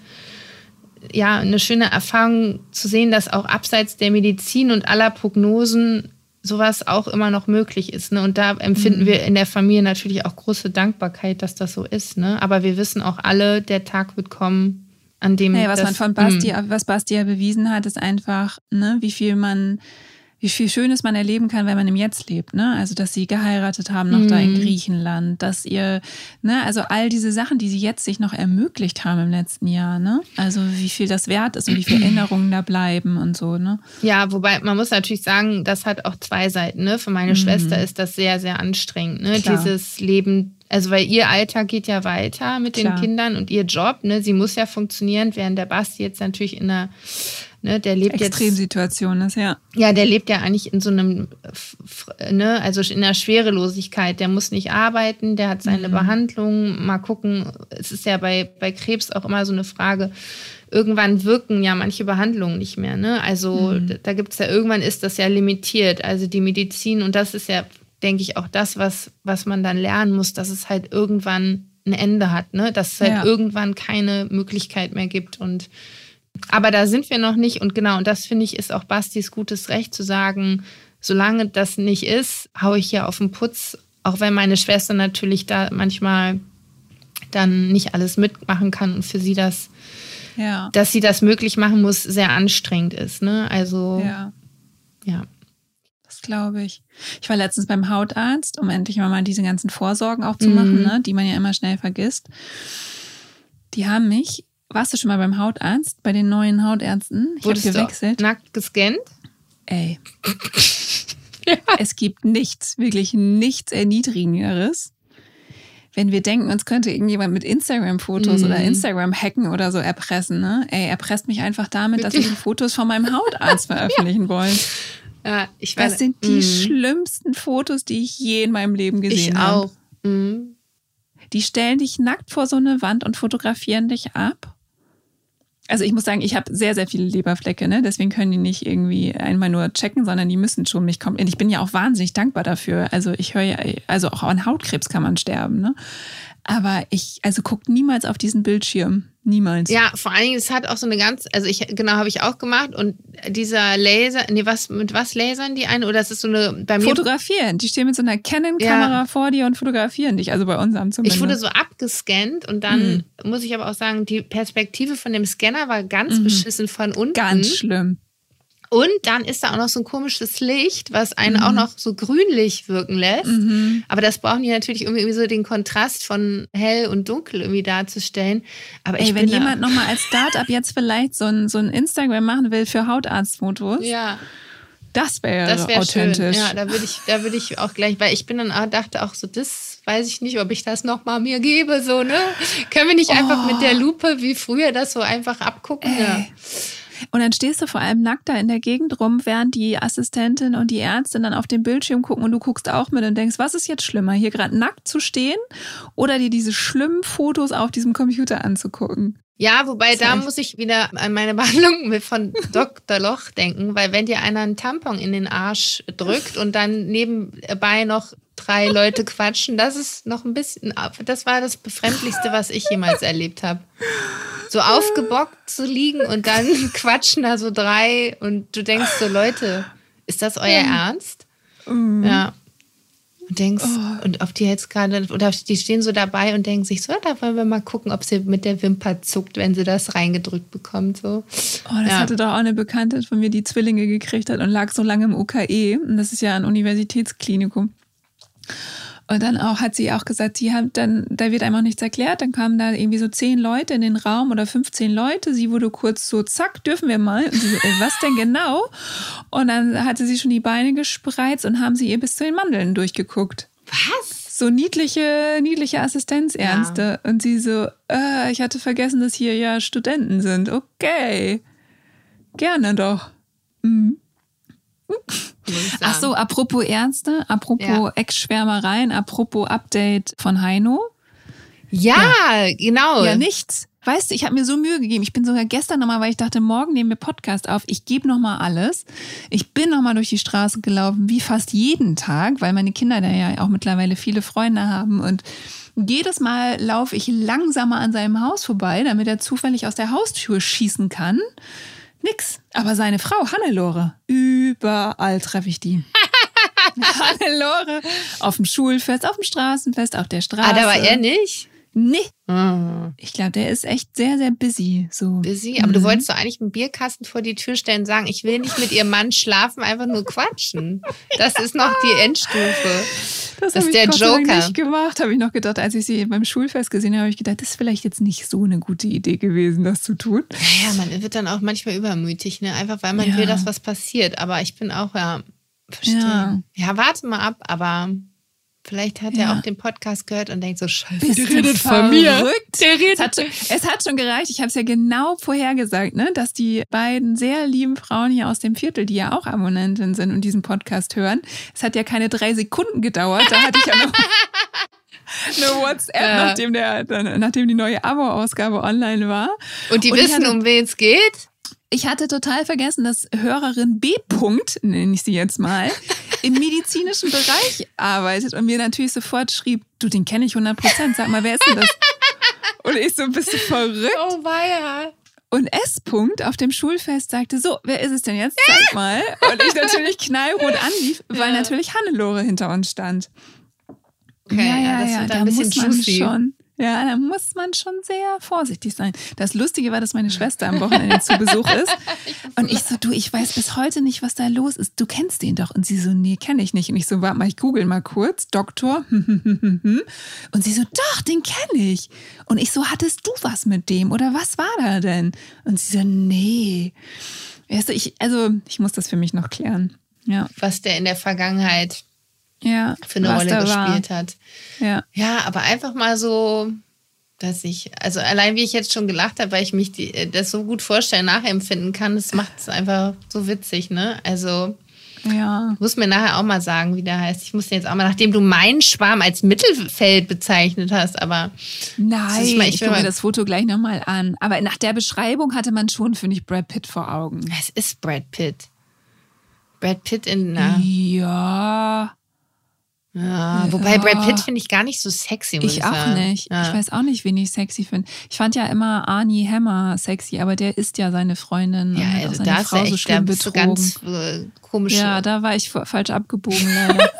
ja, eine schöne Erfahrung zu sehen, dass auch abseits der Medizin und aller Prognosen sowas auch immer noch möglich ist. Ne? Und da empfinden mhm. wir in der Familie natürlich auch große Dankbarkeit, dass das so ist. Ne? Aber wir wissen auch alle, der Tag wird kommen, an dem hey, was das, man von Basti, mh. was Basti ja bewiesen hat, ist einfach, ne, wie viel man, wie viel Schönes man erleben kann, wenn man im Jetzt lebt. Ne? Also, dass sie geheiratet haben noch mhm. da in Griechenland, dass ihr, ne, also all diese Sachen, die sie jetzt sich noch ermöglicht haben im letzten Jahr, ne? Also wie viel das wert ist und wie viele Erinnerungen da bleiben und so, ne? Ja, wobei man muss natürlich sagen, das hat auch zwei Seiten. Ne? Für meine mhm. Schwester ist das sehr, sehr anstrengend, ne? Dieses Leben. Also weil ihr Alltag geht ja weiter mit Klar. den Kindern und ihr Job, ne? Sie muss ja funktionieren, während der Basti jetzt natürlich in einer Ne, der lebt Extremsituation jetzt, ist, ja. Ja, der lebt ja eigentlich in so einem, ne, also in einer Schwerelosigkeit. Der muss nicht arbeiten, der hat seine mhm. Behandlung. Mal gucken, es ist ja bei, bei Krebs auch immer so eine Frage, irgendwann wirken ja manche Behandlungen nicht mehr. Ne? Also mhm. da gibt es ja, irgendwann ist das ja limitiert. Also die Medizin, und das ist ja, denke ich, auch das, was, was man dann lernen muss, dass es halt irgendwann ein Ende hat, ne? Dass es halt ja. irgendwann keine Möglichkeit mehr gibt. Und aber da sind wir noch nicht und genau, und das finde ich ist auch Bastis gutes Recht zu sagen, solange das nicht ist, haue ich hier auf den Putz, auch wenn meine Schwester natürlich da manchmal dann nicht alles mitmachen kann und für sie das, ja. dass sie das möglich machen muss, sehr anstrengend ist. Ne? Also, ja. ja. Das glaube ich. Ich war letztens beim Hautarzt, um endlich mal diese ganzen Vorsorgen auch zu machen, mhm. ne? Die man ja immer schnell vergisst. Die haben mich Warst du schon mal beim Hautarzt, bei den neuen Hautärzten? Ich habe gewechselt. Du nackt gescannt? Ey. ja. Es gibt nichts, wirklich nichts Erniedrigenderes, wenn wir denken, uns könnte irgendjemand mit Instagram-Fotos mm. oder Instagram-Hacken oder so erpressen. Ne? Ey, erpresst mich einfach damit, dass ich Fotos von meinem Hautarzt veröffentlichen ja. wollen. Ja, ich weiß. Das sind die mm. schlimmsten Fotos, die ich je in meinem Leben gesehen habe. Ich auch. Mm. Die stellen dich nackt vor so eine Wand und fotografieren dich ab. Also ich muss sagen, ich habe sehr, sehr viele Leberflecke, ne? Deswegen können die nicht irgendwie einmal nur checken, sondern die müssen schon mich kommen. Und ich bin ja auch wahnsinnig dankbar dafür. Also ich höre ja, also auch an Hautkrebs kann man sterben, ne? Aber ich, also guck niemals auf diesen Bildschirm. Niemals. Ja, vor allen Dingen, es hat auch so eine ganz, also ich, genau, habe ich auch gemacht und dieser Laser, nee, was, mit was lasern die ein? Oder ist es so eine, bei mir? Fotografieren. Die stehen mit so einer Canon-Kamera ja. vor dir und fotografieren dich, also bei uns haben zumindest. Ich wurde so abgescannt und dann mhm. muss ich aber auch sagen, die Perspektive von dem Scanner war ganz mhm. beschissen von unten. Ganz schlimm. Und dann ist da auch noch so ein komisches Licht, was einen mhm. auch noch so grünlich wirken lässt. Mhm. Aber das brauchen die natürlich, um irgendwie so den Kontrast von hell und dunkel irgendwie darzustellen. Aber ich Ey, wenn jemand nochmal als Startup jetzt vielleicht so ein, so ein Instagram machen will für Hautarztfotos, ja. das wäre das wär authentisch. Schön. Ja, da würde ich, da würde ich auch gleich, weil ich bin dann auch, dachte auch so, das weiß ich nicht, ob ich das nochmal mir gebe, so, ne? Können wir nicht einfach oh. mit der Lupe wie früher das so einfach abgucken? Ey. Ja. Und dann stehst du vor allem nackt da in der Gegend rum, während die Assistentin und die Ärztin dann auf den Bildschirm gucken und du guckst auch mit und denkst, was ist jetzt schlimmer, hier gerade nackt zu stehen oder dir diese schlimmen Fotos auf diesem Computer anzugucken? Ja, wobei da muss ich wieder an meine Behandlung von Doktor Loch denken, weil wenn dir einer einen Tampon in den Arsch drückt und dann nebenbei noch drei Leute quatschen, das ist noch ein bisschen, das war das Befremdlichste, was ich jemals erlebt habe. So aufgebockt zu liegen und dann quatschen da so drei und du denkst so, Leute, ist das euer Ernst? Mhm. Ja. Und denkst, oh. und auf die jetzt gerade, oder die stehen so dabei und denken sich so, da wollen wir mal gucken, ob sie mit der Wimper zuckt, wenn sie das reingedrückt bekommt. So. Oh, das ja. hatte doch auch eine Bekannte von mir, die Zwillinge gekriegt hat und lag so lange im U K E. Und das ist ja ein Universitätsklinikum. Und dann auch hat sie auch gesagt, sie hat dann, da wird einem auch nichts erklärt. Dann kamen da irgendwie so zehn Leute in den Raum oder fünfzehn Leute. Sie wurde kurz so, zack, dürfen wir mal. Und sie so, ey, was denn genau? Und dann hatte sie schon die Beine gespreizt und haben sie ihr bis zu den Mandeln durchgeguckt. Was? So niedliche, niedliche Assistenzärzte. Ja. Und sie so, äh, ich hatte vergessen, dass hier ja Studenten sind. Okay, gerne doch. Mhm. Ach so, apropos Ärzte, apropos ja. Ex-Schwärmereien, apropos Update von Heino. Ja, ja, genau. Ja, nichts. Weißt du, ich habe mir so Mühe gegeben. Ich bin sogar gestern nochmal, weil ich dachte, morgen nehmen wir Podcast auf. Ich gebe nochmal alles. Ich bin nochmal durch die Straße gelaufen, wie fast jeden Tag, weil meine Kinder da ja auch mittlerweile viele Freunde haben. Und jedes Mal laufe ich langsamer an seinem Haus vorbei, damit er zufällig aus der Haustür schießen kann. Nix. Aber seine Frau, Hannelore, überall treffe ich die. Hannelore, auf dem Schulfest, auf dem Straßenfest, auf der Straße. Ah, da war er nicht? Nee. Mhm. Ich glaube, der ist echt sehr, sehr busy. So. Busy? Aber mhm. du wolltest doch eigentlich einen Bierkasten vor die Tür stellen und sagen, ich will nicht mit ihrem Mann schlafen, einfach nur quatschen. Das ist noch die Endstufe. Das, das ist der Joker. Das habe ich nicht gemacht, habe ich noch gedacht. Als ich sie beim Schulfest gesehen habe, habe ich gedacht, das ist vielleicht jetzt nicht so eine gute Idee gewesen, das zu tun. Naja, man wird dann auch manchmal übermütig, ne? Einfach weil man ja. will, dass was passiert. Aber ich bin auch, ja, verstehe. Ja, ja warte mal ab, aber vielleicht hat ja. er auch den Podcast gehört und denkt so, scheiße, Bist der redet von mir. Der redet. Es hat, schon, es hat schon gereicht. Ich habe es ja genau vorhergesagt, ne, dass die beiden sehr lieben Frauen hier aus dem Viertel, die ja auch Abonnenten sind und diesen Podcast hören, es hat ja keine drei Sekunden gedauert. Da hatte ich ja noch eine WhatsApp, ja. nachdem, der, nachdem die neue Abo-Ausgabe online war. Und die und wissen, hatte, um wen es geht? Ich hatte total vergessen, dass Hörerin B. -Punkt, nenne ich sie jetzt mal, im medizinischen Bereich arbeitet und mir natürlich sofort schrieb, du, den kenne ich hundert Prozent, sag mal, wer ist denn das? Und ich so, bist du verrückt? Oh weia. Und S. -Punkt auf dem Schulfest sagte, so, wer ist es denn jetzt? Sag mal. Und ich natürlich knallrot anlief, weil ja. natürlich Hannelore hinter uns stand. Okay, ja, ja, das ja, wird da ein bisschen juicy. Schon, ja, da muss man schon sehr vorsichtig sein. Das Lustige war, dass meine Schwester am Wochenende zu Besuch ist. Und ich so, du, ich weiß bis heute nicht, was da los ist. Du kennst den doch. Und sie so, nee, kenne ich nicht. Und ich so, warte mal, ich google mal kurz. Doktor. Und sie so, doch, den kenne ich. Und ich so, hattest du was mit dem? Oder was war da denn? Und sie so, nee. Weißt du, ich, also, ich muss das für mich noch klären. Ja. Was der in der Vergangenheit ja, für eine Rolle gespielt war. hat. Ja. ja, aber einfach mal so, dass ich, also allein wie ich jetzt schon gelacht habe, weil ich mich die, das so gut vorstellen, nachempfinden kann, das macht es einfach so witzig, ne? Also ja. muss mir nachher auch mal sagen, wie der heißt. Ich muss den jetzt auch mal, nachdem du meinen Schwarm als Mittelfeld bezeichnet hast, aber nein, ich, mein, ich, ich gucke mir das Foto gleich nochmal an. Aber nach der Beschreibung hatte man schon, finde ich, Brad Pitt vor Augen. Es ist Brad Pitt. Brad Pitt in einer... Ja... Ja, wobei ja. Brad Pitt finde ich gar nicht so sexy. Muss ich ich auch sagen. nicht. Ja. Ich weiß auch nicht, wen ich sexy finde. Ich fand ja immer Arnie Hammer sexy, aber der ist ja seine Freundin. Ja, und hat also auch seine da Frau ist ja echt, so schlimm da bist du betrogen. ganz äh, komisch. Ja, da war ich falsch abgebogen leider.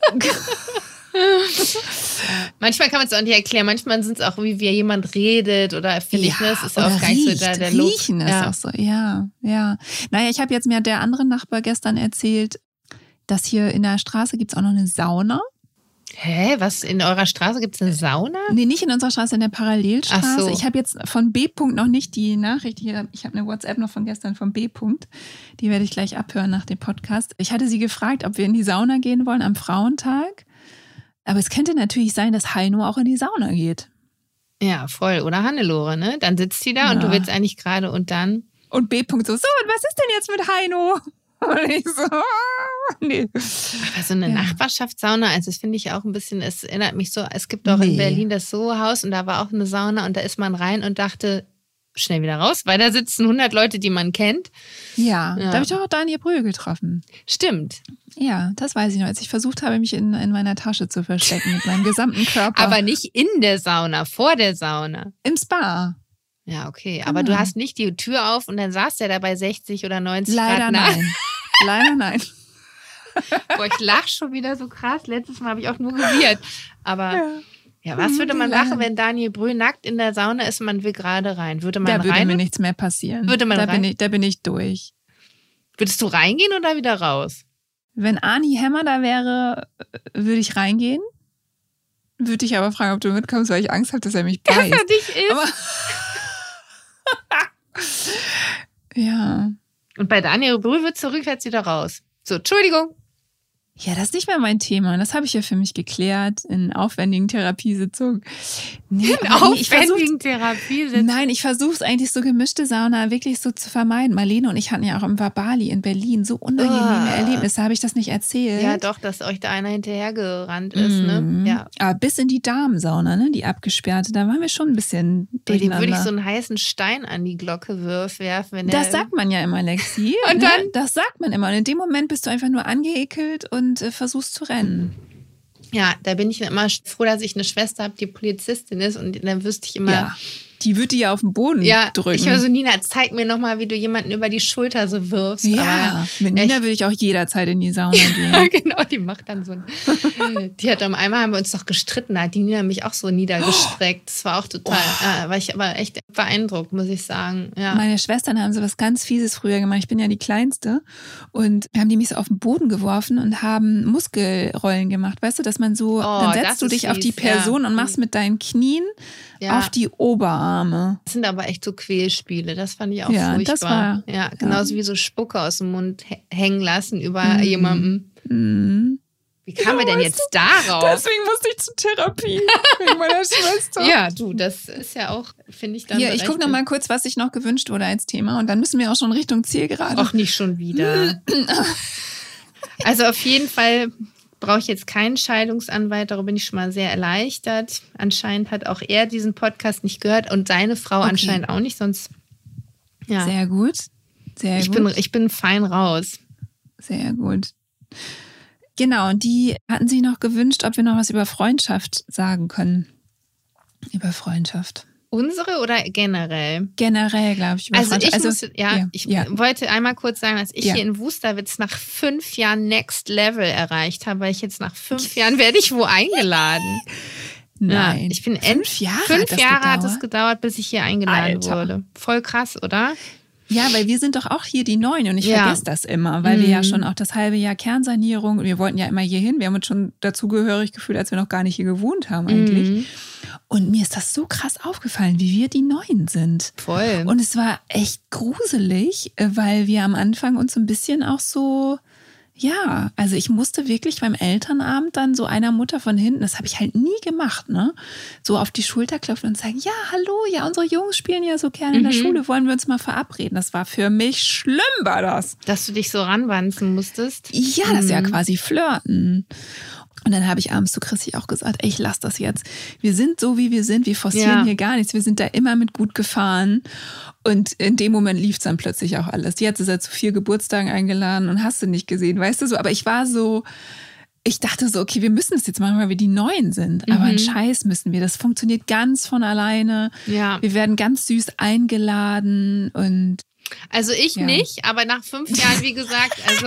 Manchmal kann man es auch nicht erklären. Manchmal sind es auch, wie, wie jemand redet oder finde ja, ich, ne? Das ist auch gar nicht so der, der Look. Riechen ist ja. auch so, ja, ja. Naja, ich habe jetzt mir der andere Nachbar gestern erzählt, dass hier in der Straße gibt es auch noch eine Sauna. Hä? Was? In eurer Straße gibt es eine Sauna? Nee, nicht in unserer Straße, in der Parallelstraße. Ach so. Ich habe jetzt von B. -Punkt noch nicht die Nachricht hier. Ich habe eine WhatsApp noch von gestern von B. -Punkt. Die werde ich gleich abhören nach dem Podcast. Ich hatte sie gefragt, ob wir in die Sauna gehen wollen am Frauentag. Aber es könnte natürlich sein, dass Heino auch in die Sauna geht. Ja, voll. Oder Hannelore, ne? Dann sitzt sie da ja. und du willst eigentlich gerade und dann... Und B. -Punkt so, so, und was ist denn jetzt mit Heino? Und ich so, nee. Aber so eine ja. Nachbarschaftssauna, also das finde ich auch ein bisschen, es erinnert mich so, es gibt auch nee. in Berlin das Soho-Haus und da war auch eine Sauna und da ist man rein und dachte, schnell wieder raus, weil da sitzen hundert Leute, die man kennt. Ja, ja. da habe ich doch auch Daniel Brühl getroffen. Stimmt. Ja, das weiß ich noch, als ich versucht habe, mich in, in meiner Tasche zu verstecken mit meinem gesamten Körper. Aber nicht in der Sauna, vor der Sauna. Im Spa. Ja, okay. Aber genau. Du hast nicht die Tür auf und dann saß der da bei sechzig oder neunzig Leider Grad nach. Nein. Leider nein. Boah, ich lache schon wieder so krass. Letztes Mal habe ich auch nur gewirrt. Aber ja, ja was würde man lachen, lachen, wenn Daniel Brühl nackt in der Sauna ist und man will gerade rein? Würde man da rein? Da würde mir nichts mehr passieren. Würde man da, rein? bin ich, da bin ich durch. Würdest du reingehen oder wieder raus? Wenn Arnie Hammer da wäre, würde ich reingehen. Würde ich aber fragen, ob du mitkommst, weil ich Angst habe, dass er mich beißt. Dass er dich isst. Aber ja. Und bei Daniel Brühl wird es rückwärts wieder raus. So, Entschuldigung. Ja, das ist nicht mehr mein Thema. Das habe ich ja für mich geklärt in aufwendigen Therapiesitzungen. Nee, in aufwendigen Therapiesitzungen? Nein, ich versuche es eigentlich so gemischte Sauna wirklich so zu vermeiden. Marlene und ich hatten ja auch im Bali in Berlin so unangenehme oh. Erlebnisse. Habe ich das nicht erzählt? Ja, doch, dass euch da einer hinterhergerannt ist. Mm. Ne? Ja. Aber bis in die Damensauna, ne? Die abgesperrte, da waren wir schon ein bisschen durcheinander. Dem würde ich so einen heißen Stein an die Glocke werfen. Wenn das sagt man ja immer, Lexi. Und dann? Ne? Das sagt man immer. Und in dem Moment bist du einfach nur angeekelt und und äh, versuchst zu rennen. Ja, da bin ich immer froh, dass ich eine Schwester habe, die Polizistin ist und dann wüsste ich immer... Ja. Die wird die ja auf den Boden ja, drücken. Ich höre so, Nina, zeig mir nochmal, wie du jemanden über die Schulter so wirfst. Ja, aber mit Nina würde ich auch jederzeit in die Sauna gehen. Ja, genau, die macht dann so ein... die hat um einmal haben wir uns doch gestritten, da hat die Nina mich auch so niedergestreckt. Das war auch total... Oh. Ja, war ich aber echt beeindruckt, muss ich sagen. Ja. Meine Schwestern haben so was ganz Fieses früher gemacht. Ich bin ja die Kleinste. Und haben die mich so auf den Boden geworfen und haben Muskelrollen gemacht. Weißt du, dass man so... Oh, dann setzt du dich fies, auf die Person ja. und machst mit deinen Knien ja. auf die Oberarme. Das sind aber echt so Quälspiele, das fand ich auch ja, furchtbar. Das war, ja, genauso ja. wie so Spucke aus dem Mund hängen lassen über mm. jemanden. Mm. Wie kamen wir denn jetzt darauf? Deswegen musste ich zur Therapie wegen meiner Schwester. Ja, du, das ist ja auch, finde ich dann. Hier, ich gucke noch mal kurz, was sich noch gewünscht wurde als Thema und dann müssen wir auch schon Richtung Zielgerade. Ach, nicht schon wieder. Also auf jeden Fall brauche ich jetzt keinen Scheidungsanwalt, darüber bin ich schon mal sehr erleichtert. Anscheinend hat auch er diesen Podcast nicht gehört und seine Frau okay. anscheinend auch nicht, sonst ja. Sehr gut, sehr ich gut. Bin, ich bin fein raus. Sehr gut. Genau, und die hatten sich noch gewünscht, ob wir noch was über Freundschaft sagen können. Über Freundschaft. Unsere oder generell? Generell, glaube ich. Über also ich also, muss, ja, ja, ich ja. wollte einmal kurz sagen, dass ich ja. hier in Wusterwitz nach fünf Jahren Next Level erreicht habe, weil ich jetzt nach fünf Jahren werde ich wo eingeladen. Nein. Ja, ich bin fünf Jahre. Fünf hat Jahre das hat es gedauert, bis ich hier eingeladen Alter. wurde. Voll krass, oder? Ja, weil wir sind doch auch hier die Neuen und ich ja. vergesse das immer, weil mhm. wir ja schon auch das halbe Jahr Kernsanierung und wir wollten ja immer hier hin. Wir haben uns schon dazugehörig gefühlt, als wir noch gar nicht hier gewohnt haben eigentlich. Mhm. Und mir ist das so krass aufgefallen, wie wir die Neuen sind. Voll. Und es war echt gruselig, weil wir am Anfang uns so ein bisschen auch so... Ja, also ich musste wirklich beim Elternabend dann so einer Mutter von hinten, das habe ich halt nie gemacht, ne? So auf die Schulter klopfen und sagen, ja, hallo, ja, unsere Jungs spielen ja so gerne in der Mhm. Schule, wollen wir uns mal verabreden? Das war für mich schlimm, war das. Dass du dich so ranwanzen musstest. Ja, das ist ja Mhm. quasi flirten. Und dann habe ich abends zu Chrissy auch gesagt, ey, ich lass das jetzt. Wir sind so, wie wir sind, wir forcieren Ja. hier gar nichts. Wir sind da immer mit gut gefahren. Und in dem Moment lief es dann plötzlich auch alles. Jetzt ist er zu vier Geburtstagen eingeladen und hast du nicht gesehen, weißt du so. Aber ich war so, ich dachte so, okay, wir müssen es jetzt machen, weil wir die Neuen sind. Aber Mhm. einen Scheiß müssen wir. Das funktioniert ganz von alleine. Ja. Wir werden ganz süß eingeladen und Also ich Ja. nicht, aber nach fünf Jahren, wie gesagt, also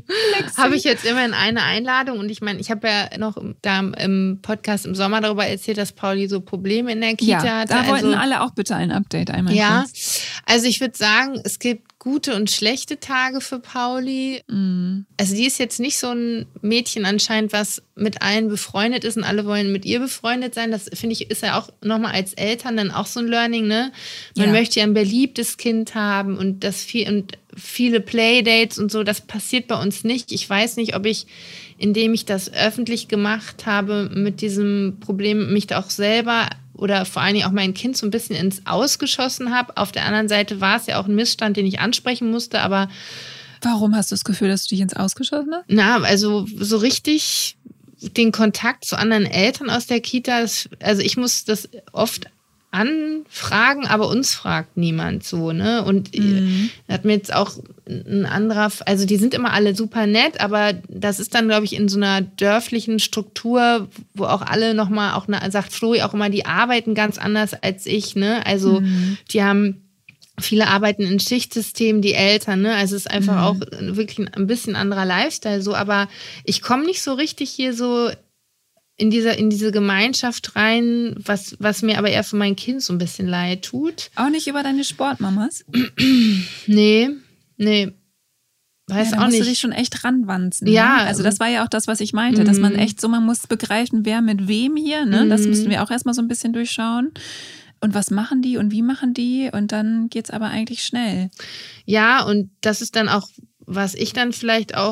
habe ich jetzt immerhin eine Einladung und ich meine, ich habe ja noch da im Podcast im Sommer darüber erzählt, dass Pauli so Probleme in der Kita ja, hatte. da wollten also, alle auch bitte ein Update einmal. ja, kurz. also ich würde sagen, es gibt gute und schlechte Tage für Pauli. Mm. Also die ist jetzt nicht so ein Mädchen anscheinend, was mit allen befreundet ist und alle wollen mit ihr befreundet sein. Das finde ich, ist ja auch nochmal als Eltern dann auch so ein Learning, ne? Man Ja. möchte ja ein beliebtes Kind haben und das viel und viele Playdates und so, das passiert bei uns nicht. Ich weiß nicht, ob ich, indem ich das öffentlich gemacht habe, mit diesem Problem mich da auch selber oder vor allen Dingen auch mein Kind so ein bisschen ins Ausgeschossen habe. Auf der anderen Seite war es ja auch ein Missstand, den ich ansprechen musste, aber Warum hast du das Gefühl, dass du dich ins Ausgeschossen hast? na, also so richtig den Kontakt zu anderen Eltern aus der Kita, das, also ich muss das oft anfragen, aber uns fragt niemand so, ne? Und Mhm. hat mir jetzt auch ein anderer, also die sind immer alle super nett, aber das ist dann, glaube ich, in so einer dörflichen Struktur, wo auch alle nochmal, auch ne, sagt Flori auch immer, die arbeiten ganz anders als ich, ne? Also Mhm. die haben viele arbeiten in Schichtsystemen, die Eltern, ne? Also es ist einfach Mhm. auch wirklich ein bisschen anderer Lifestyle so, aber ich komme nicht so richtig hier so in diese, in diese Gemeinschaft rein, was, was mir aber eher für mein Kind so ein bisschen leid tut. Auch nicht über deine Sportmamas? Nee, nee. Weiß Ja, da auch musst nicht. du dich schon echt ranwanzen. Ja. Ne? Also das war ja auch das, was ich meinte, dass man echt so, man muss begreifen, wer mit wem hier. Ne? Das müssten wir auch erstmal so ein bisschen durchschauen. Und was machen die und wie machen die? Und dann geht's aber eigentlich schnell. Ja, und das ist dann auch, was ich dann vielleicht auch,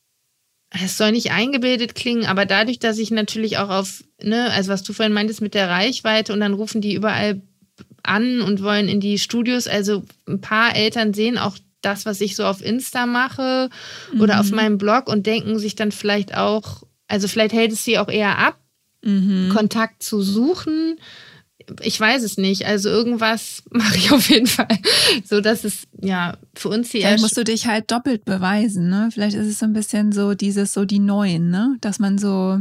es soll nicht eingebildet klingen, aber dadurch, dass ich natürlich auch auf, ne, also was du vorhin meintest mit der Reichweite und dann rufen die überall an und wollen in die Studios, also ein paar Eltern sehen auch das, was ich so auf Insta mache oder Mhm. auf meinem Blog und denken sich dann vielleicht auch, also vielleicht hält es sie auch eher ab, Mhm. Kontakt zu suchen. Ich weiß es nicht. Also irgendwas mache ich auf jeden Fall, so dass es ja für uns hier Vielleicht musst du dich halt doppelt beweisen, ne? Vielleicht ist es so ein bisschen so dieses, so die Neuen, ne? Dass man so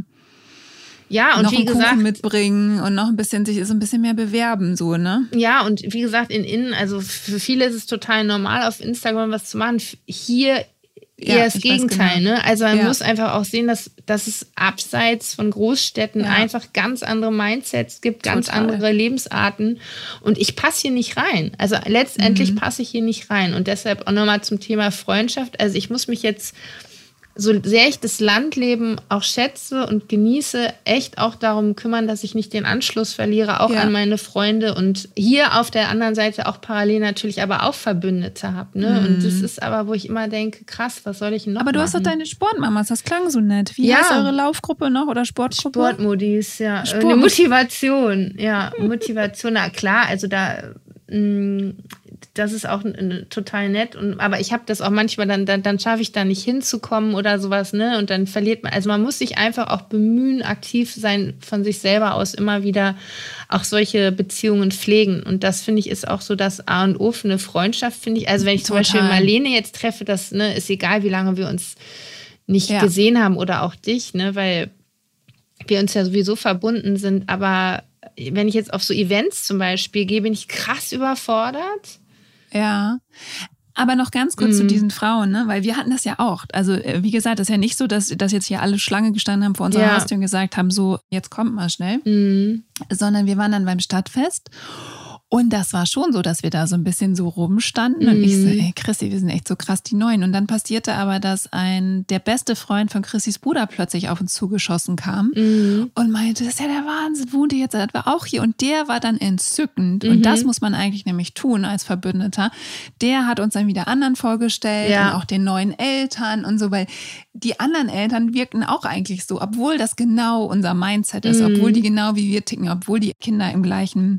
ja und noch wie einen gesagt Kuchen mitbringen und noch ein bisschen sich so ein bisschen mehr bewerben, so, ne? ja und wie gesagt in innen, also für viele ist es total normal auf Instagram was zu machen. Hier eher Ja, das ich weiß Gegenteil, genau. ne? Also man Ja. muss einfach auch sehen, dass, dass es abseits von Großstädten Ja. einfach ganz andere Mindsets gibt, ganz Total. andere Lebensarten. Und ich passe hier nicht rein. Also letztendlich Mhm. passe ich hier nicht rein. Und deshalb auch nochmal zum Thema Freundschaft. Also ich muss mich jetzt, so sehr ich das Landleben auch schätze und genieße, echt auch darum kümmern, dass ich nicht den Anschluss verliere, auch Ja. an meine Freunde und hier auf der anderen Seite auch parallel natürlich aber auch Verbündete habe. Ne? Mhm. Und das ist aber, wo ich immer denke, krass, was soll ich denn noch Aber du machen? hast doch deine Sportmamas, das klang so nett. Wie Ja. heißt eure Laufgruppe noch oder Sportgruppe? Sportmodis, ja. Sport- Eine Motivation, ja. Motivation, na klar, also da, mh, das ist auch n- total nett. Und, aber ich habe das auch manchmal, dann, dann, dann schaffe ich da nicht hinzukommen oder sowas, ne? Und dann verliert man, also man muss sich einfach auch bemühen, aktiv sein, von sich selber aus immer wieder auch solche Beziehungen pflegen. Und das, finde ich, ist auch so das A und O für eine Freundschaft, finde ich. Also wenn ich zum Total. Beispiel Marlene jetzt treffe, das ne, ist egal, wie lange wir uns nicht Ja. gesehen haben oder auch dich, ne? Weil wir uns ja sowieso verbunden sind. Aber wenn ich jetzt auf so Events zum Beispiel gehe, bin ich krass überfordert. Ja. Aber noch ganz kurz Mhm. zu diesen Frauen, ne? Weil wir hatten das ja auch. Also äh, wie gesagt, das ist ja nicht so, dass, dass jetzt hier alle Schlange gestanden haben vor unserer Ja. Haustür und gesagt haben, so, jetzt kommt mal schnell. Mhm. Sondern wir waren dann beim Stadtfest. Und das war schon so, dass wir da so ein bisschen so rumstanden. Und ich so, ey Chrissy, wir sind echt so krass die Neuen. Und dann passierte aber, dass ein der beste Freund von Chrissys Bruder plötzlich auf uns zugeschossen kam Mhm. und meinte, das ist ja der Wahnsinn, wohnt ihr jetzt etwa auch hier? Und der war dann entzückend. Mhm. Und das muss man eigentlich nämlich tun als Verbündeter. Der hat uns dann wieder anderen vorgestellt Ja. und auch den neuen Eltern und so, weil die anderen Eltern wirkten auch eigentlich so, obwohl das genau unser Mindset ist, Mhm. obwohl die genau wie wir ticken, obwohl die Kinder im gleichen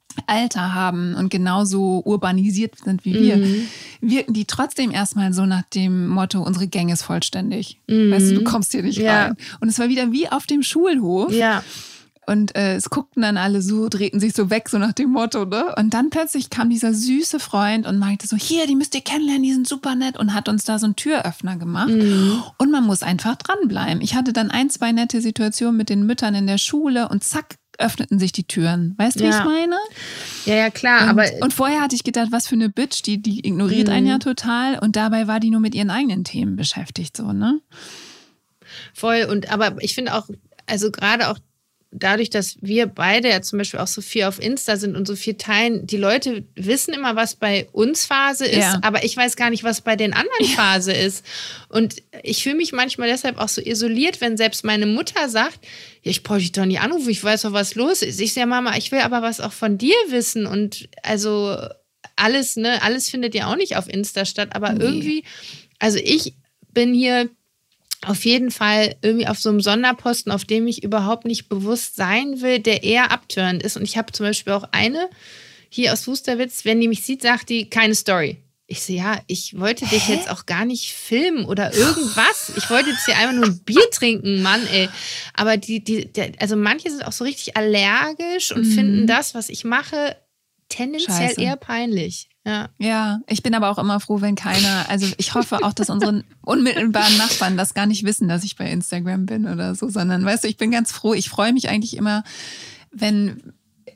Alter haben und genauso urbanisiert sind wie wir, Mhm. wirken die trotzdem erstmal so nach dem Motto, unsere Gang ist vollständig. Mhm. Weißt du, du kommst hier nicht Ja. rein. Und es war wieder wie auf dem Schulhof. Ja. Und äh, es guckten dann alle so, drehten sich so weg, so nach dem Motto, ne? Und dann plötzlich kam dieser süße Freund und meinte so, hier, die müsst ihr kennenlernen, die sind super nett und hat uns da so einen Türöffner gemacht. Mhm. Und man muss einfach dranbleiben. Ich hatte dann ein, zwei nette Situationen mit den Müttern in der Schule und zack, öffneten sich die Türen. Weißt du, wie Ja. ich meine? Ja, ja, klar. Und, aber und vorher hatte ich gedacht, was für eine Bitch, die, die ignoriert Mhm. einen ja total. Und dabei war die nur mit ihren eigenen Themen beschäftigt, so, ne? voll. Und aber ich finde auch, also gerade auch dadurch, dass wir beide ja zum Beispiel auch so viel auf Insta sind und so viel teilen, die Leute wissen immer, was bei uns Phase ist, Ja. aber ich weiß gar nicht, was bei den anderen Phase ist. Und ich fühle mich manchmal deshalb auch so isoliert, wenn selbst meine Mutter sagt, ja, ich brauche dich doch nicht anrufen, ich weiß doch, was los ist. Ich sage, Mama, ich will aber was auch von dir wissen. Und also alles, ne, alles findet ja auch nicht auf Insta statt, aber Nee. irgendwie, also ich bin hier auf jeden Fall irgendwie auf so einem Sonderposten, auf dem ich überhaupt nicht bewusst sein will, der eher abtörend ist. Und ich habe zum Beispiel auch eine hier aus Wusterwitz, wenn die mich sieht, sagt die, keine Story. Ich so, ja, ich wollte dich Hä? jetzt auch gar nicht filmen oder irgendwas. Ich wollte jetzt hier einfach nur ein Bier trinken, Mann, ey. Aber die, die, der, also manche sind auch so richtig allergisch und Mhm. finden das, was ich mache, tendenziell Scheiße. eher peinlich. Ja. Ja, ich bin aber auch immer froh, wenn keiner, also ich hoffe auch, dass unsere unmittelbaren Nachbarn das gar nicht wissen, dass ich bei Instagram bin oder so, sondern weißt du, ich bin ganz froh, ich freue mich eigentlich immer, wenn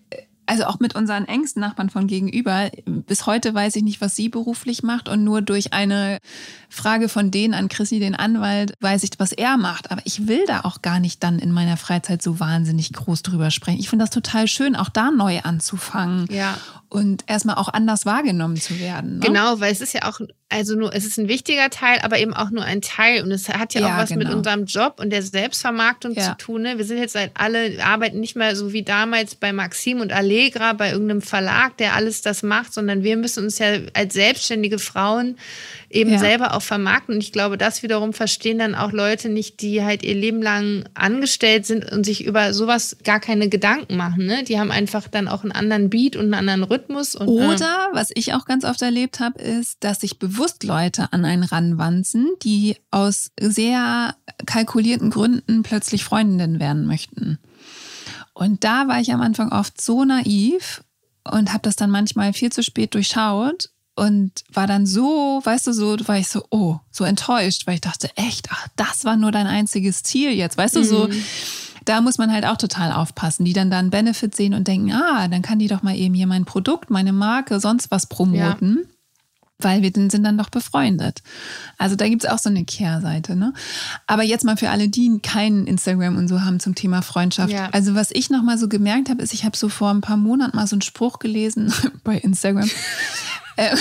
also auch mit unseren engsten Nachbarn von gegenüber, bis heute weiß ich nicht, was sie beruflich macht und nur durch eine Frage von denen an Chrissy, den Anwalt, weiß ich, was er macht. Aber ich will da auch gar nicht dann in meiner Freizeit so wahnsinnig groß drüber sprechen. Ich finde das total schön, auch da neu anzufangen. Ja. Und erstmal auch anders wahrgenommen zu werden. Ne? Genau, weil es ist ja auch, also nur, es ist ein wichtiger Teil, aber eben auch nur ein Teil. Und es hat ja, ja auch was genau. mit unserem Job und der Selbstvermarktung ja. zu tun. Ne? Wir sind jetzt seit alle, arbeiten nicht mehr so wie damals bei Maxim und Allegra, bei irgendeinem Verlag, der alles das macht, sondern wir müssen uns ja als selbstständige Frauen eben ja. selber auch vermarkten. Und ich glaube, das wiederum verstehen dann auch Leute nicht, die halt ihr Leben lang angestellt sind und sich über sowas gar keine Gedanken machen. Ne? Die haben einfach dann auch einen anderen Beat und einen anderen Rhythmus. Und, Oder, äh, was ich auch ganz oft erlebt habe, ist, dass sich bewusst Leute an einen ranwanzen, die aus sehr kalkulierten Gründen plötzlich Freundinnen werden möchten. Und da war ich am Anfang oft so naiv und habe das dann manchmal viel zu spät durchschaut. Und war dann so, weißt du, so war ich so, oh, so enttäuscht, weil ich dachte, echt, ach, das war nur dein einziges Ziel jetzt, weißt du, mhm. so, da muss man halt auch total aufpassen, die dann da einen Benefit sehen und denken, ah, dann kann die doch mal eben hier mein Produkt, meine Marke, sonst was promoten, ja. weil wir sind dann doch befreundet. Also da gibt es auch so eine Kehrseite, ne? Aber jetzt mal für alle, die keinen Instagram und so haben zum Thema Freundschaft. Ja. Also was ich nochmal so gemerkt habe, ist, ich habe so vor ein paar Monaten mal so einen Spruch gelesen bei Instagram, Ähm,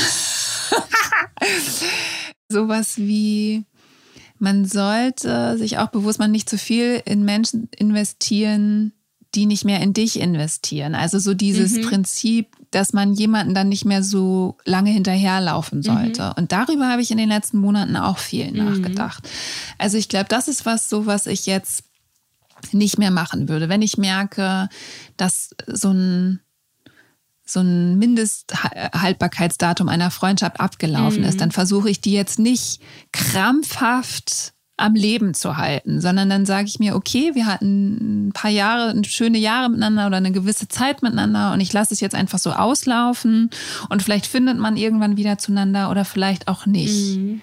sowas wie, man sollte sich auch bewusst man nicht zu viel in Menschen investieren, die nicht mehr in dich investieren. Also so dieses mhm. Prinzip, dass man jemanden dann nicht mehr so lange hinterherlaufen sollte. Mhm. Und darüber habe ich in den letzten Monaten auch viel mhm. nachgedacht. Also ich glaube, das ist was so, was ich jetzt nicht mehr machen würde. Wenn ich merke, dass so ein so ein Mindesthaltbarkeitsdatum einer Freundschaft abgelaufen mhm. ist, dann versuche ich die jetzt nicht krampfhaft am Leben zu halten, sondern dann sage ich mir, okay, wir hatten ein paar Jahre, schöne Jahre miteinander oder eine gewisse Zeit miteinander und ich lasse es jetzt einfach so auslaufen und vielleicht findet man irgendwann wieder zueinander oder vielleicht auch nicht. Mhm.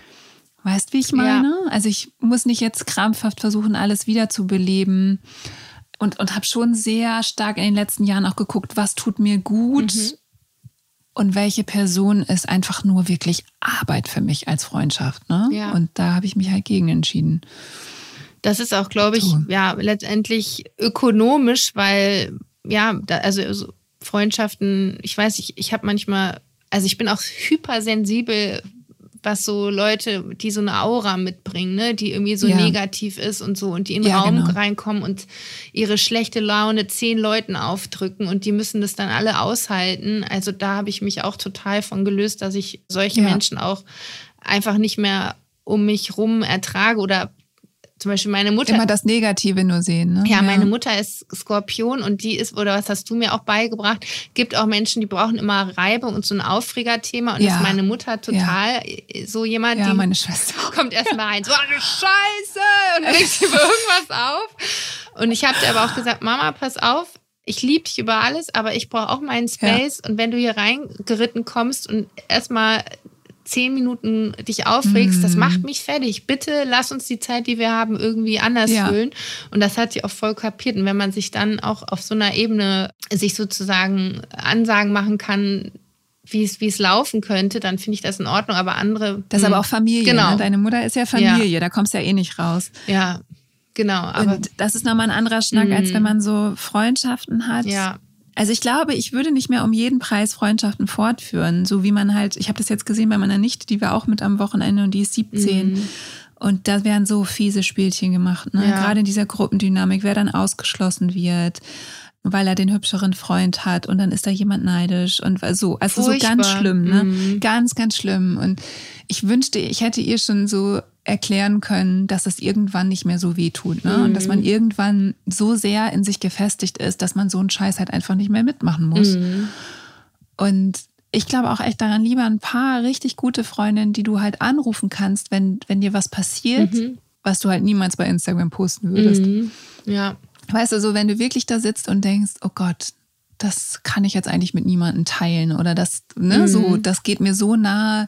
Weißt, wie ich meine? Ja. Also ich muss nicht jetzt krampfhaft versuchen, alles wieder zu beleben. Und, und habe schon sehr stark in den letzten Jahren auch geguckt, was tut mir gut mhm. und welche Person ist einfach nur wirklich Arbeit für mich als Freundschaft. Ne? Ja. Und da habe ich mich halt gegen entschieden. Das ist auch, glaube ich, ja, letztendlich ökonomisch, weil, ja, da, also Freundschaften, ich weiß, ich, ich habe manchmal, also ich bin auch hypersensibel, was so Leute, die so eine Aura mitbringen, ne, die irgendwie so ja. negativ ist und so und die in den ja, Raum genau. reinkommen und ihre schlechte Laune zehn Leuten aufdrücken und die müssen das dann alle aushalten. Also da habe ich mich auch total von gelöst, dass ich solche ja. Menschen auch einfach nicht mehr um mich rum ertrage oder zum Beispiel meine Mutter. Immer das Negative nur sehen, ne? Ja, ja, meine Mutter ist Skorpion und die ist, oder was hast du mir auch beigebracht, gibt auch Menschen, die brauchen immer Reibung und so ein Aufregerthema und ja. ist meine Mutter total ja. so jemand, ja, die meine Schwester kommt erstmal rein, so eine Scheiße und regt über irgendwas auf. Und ich habe dir aber auch gesagt, Mama, pass auf, ich liebe dich über alles, aber ich brauche auch meinen Space ja. und wenn du hier reingeritten kommst und erstmal zehn Minuten dich aufregst, mm. das macht mich fertig. Bitte lass uns die Zeit, die wir haben, irgendwie anders ja. füllen. Und das hat sie auch voll kapiert. Und wenn man sich dann auch auf so einer Ebene sich sozusagen Ansagen machen kann, wie es, wie es laufen könnte, dann finde ich das in Ordnung. Aber andere... Das ist aber auch Familie. Genau. Ne? Deine Mutter ist ja Familie, ja. da kommst du ja eh nicht raus. Ja, genau. Aber und das ist nochmal ein anderer Schnack, mm. als wenn man so Freundschaften hat. Ja. Also ich glaube, ich würde nicht mehr um jeden Preis Freundschaften fortführen, so wie man halt, ich habe das jetzt gesehen bei meiner Nichte, die war auch mit am Wochenende und die ist siebzehn mhm. und da werden so fiese Spielchen gemacht, ne? Ja. Gerade in dieser Gruppendynamik, wer dann ausgeschlossen wird, weil er den hübscheren Freund hat und dann ist da jemand neidisch und so, also Furchtbar. so ganz schlimm, ne? Mhm. Ganz, ganz schlimm und ich wünschte, ich hätte ihr schon so erklären können, dass es irgendwann nicht mehr so weh tut, ne? Mhm. Und dass man irgendwann so sehr in sich gefestigt ist, dass man so einen Scheiß halt einfach nicht mehr mitmachen muss. Mhm. Und ich glaube auch echt daran, lieber ein paar richtig gute Freundinnen, die du halt anrufen kannst, wenn, wenn dir was passiert, mhm. was du halt niemals bei Instagram posten würdest. Mhm. Ja. Weißt du, so wenn du wirklich da sitzt und denkst, oh Gott, das kann ich jetzt eigentlich mit niemandem teilen oder das, ne, mhm. so, das geht mir so nahe.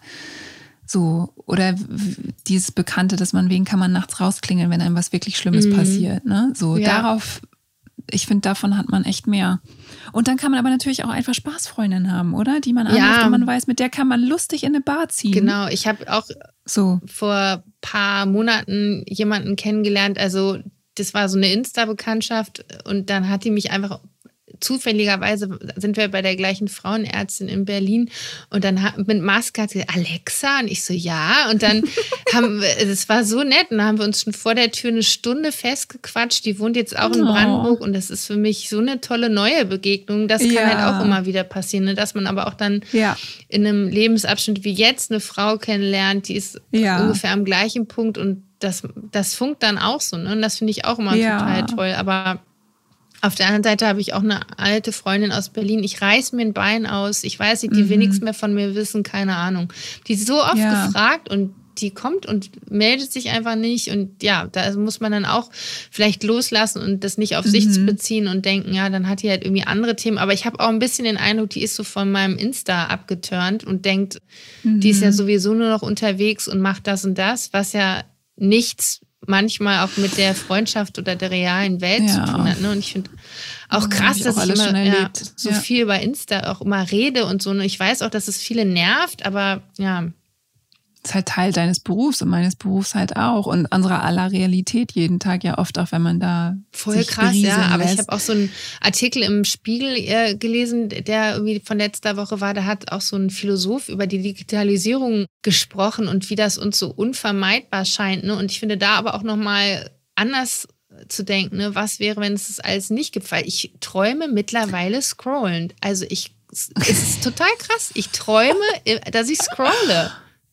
So, oder dieses Bekannte, dass man, wen kann man nachts rausklingeln, wenn einem was wirklich Schlimmes mhm. passiert, ne? So, ja. darauf, ich finde, davon hat man echt mehr. Und dann kann man aber natürlich auch einfach Spaßfreundinnen haben, oder? Die man anruft Ja. und man weiß, mit der kann man lustig in eine Bar ziehen. Genau, ich habe auch so. vor ein paar Monaten jemanden kennengelernt, also das war so eine Insta-Bekanntschaft und dann hat die mich einfach, zufälligerweise sind wir bei der gleichen Frauenärztin in Berlin und dann mit Maske hat sie gesagt, Alexa? Und ich so, ja. Und dann haben wir, das war so nett, und dann haben wir uns schon vor der Tür eine Stunde festgequatscht. Die wohnt jetzt auch in Oh. Brandenburg und das ist für mich so eine tolle neue Begegnung. Das kann Ja. halt auch immer wieder passieren, ne? Dass man aber auch dann Ja. in einem Lebensabschnitt wie jetzt eine Frau kennenlernt, die ist Ja. ungefähr am gleichen Punkt und das, das funkt dann auch so. Ne? Und das finde ich auch immer Ja. total toll. Aber auf der anderen Seite habe ich auch eine alte Freundin aus Berlin. Ich reiß mir ein Bein aus. Ich weiß nicht, die Mhm. will nichts mehr von mir wissen, keine Ahnung. Die ist so oft Ja. gefragt und die kommt und meldet sich einfach nicht. Und ja, da muss man dann auch vielleicht loslassen und das nicht auf Mhm. sich beziehen und denken, ja, dann hat die halt irgendwie andere Themen. Aber ich habe auch ein bisschen den Eindruck, die ist so von meinem Insta abgeturnt und denkt, Mhm. die ist ja sowieso nur noch unterwegs und macht das und das, was ja nichts manchmal auch mit der Freundschaft oder der realen Welt Ja. zu tun hat. Ne? Und ich finde auch Ja, krass, hab ich dass auch ich alles immer schon ja, erlebt. so Ja. viel über Insta auch immer rede und so. Und ich weiß auch, dass es viele nervt, aber ja. ist halt Teil deines Berufs und meines Berufs halt auch und unserer aller Realität jeden Tag ja oft auch, wenn man da Voll sich krass, berieseln ja. Aber lässt. ich habe auch so einen Artikel im Spiegel äh, gelesen, der irgendwie von letzter Woche war. Da hat auch so ein Philosoph über die Digitalisierung gesprochen und wie das uns so unvermeidbar scheint. Ne? Und ich finde da aber auch nochmal anders zu denken, ne? Was wäre, wenn es das alles nicht gibt? Weil ich träume mittlerweile scrollend. Also ich, es ist total krass. Ich träume, dass ich scrolle.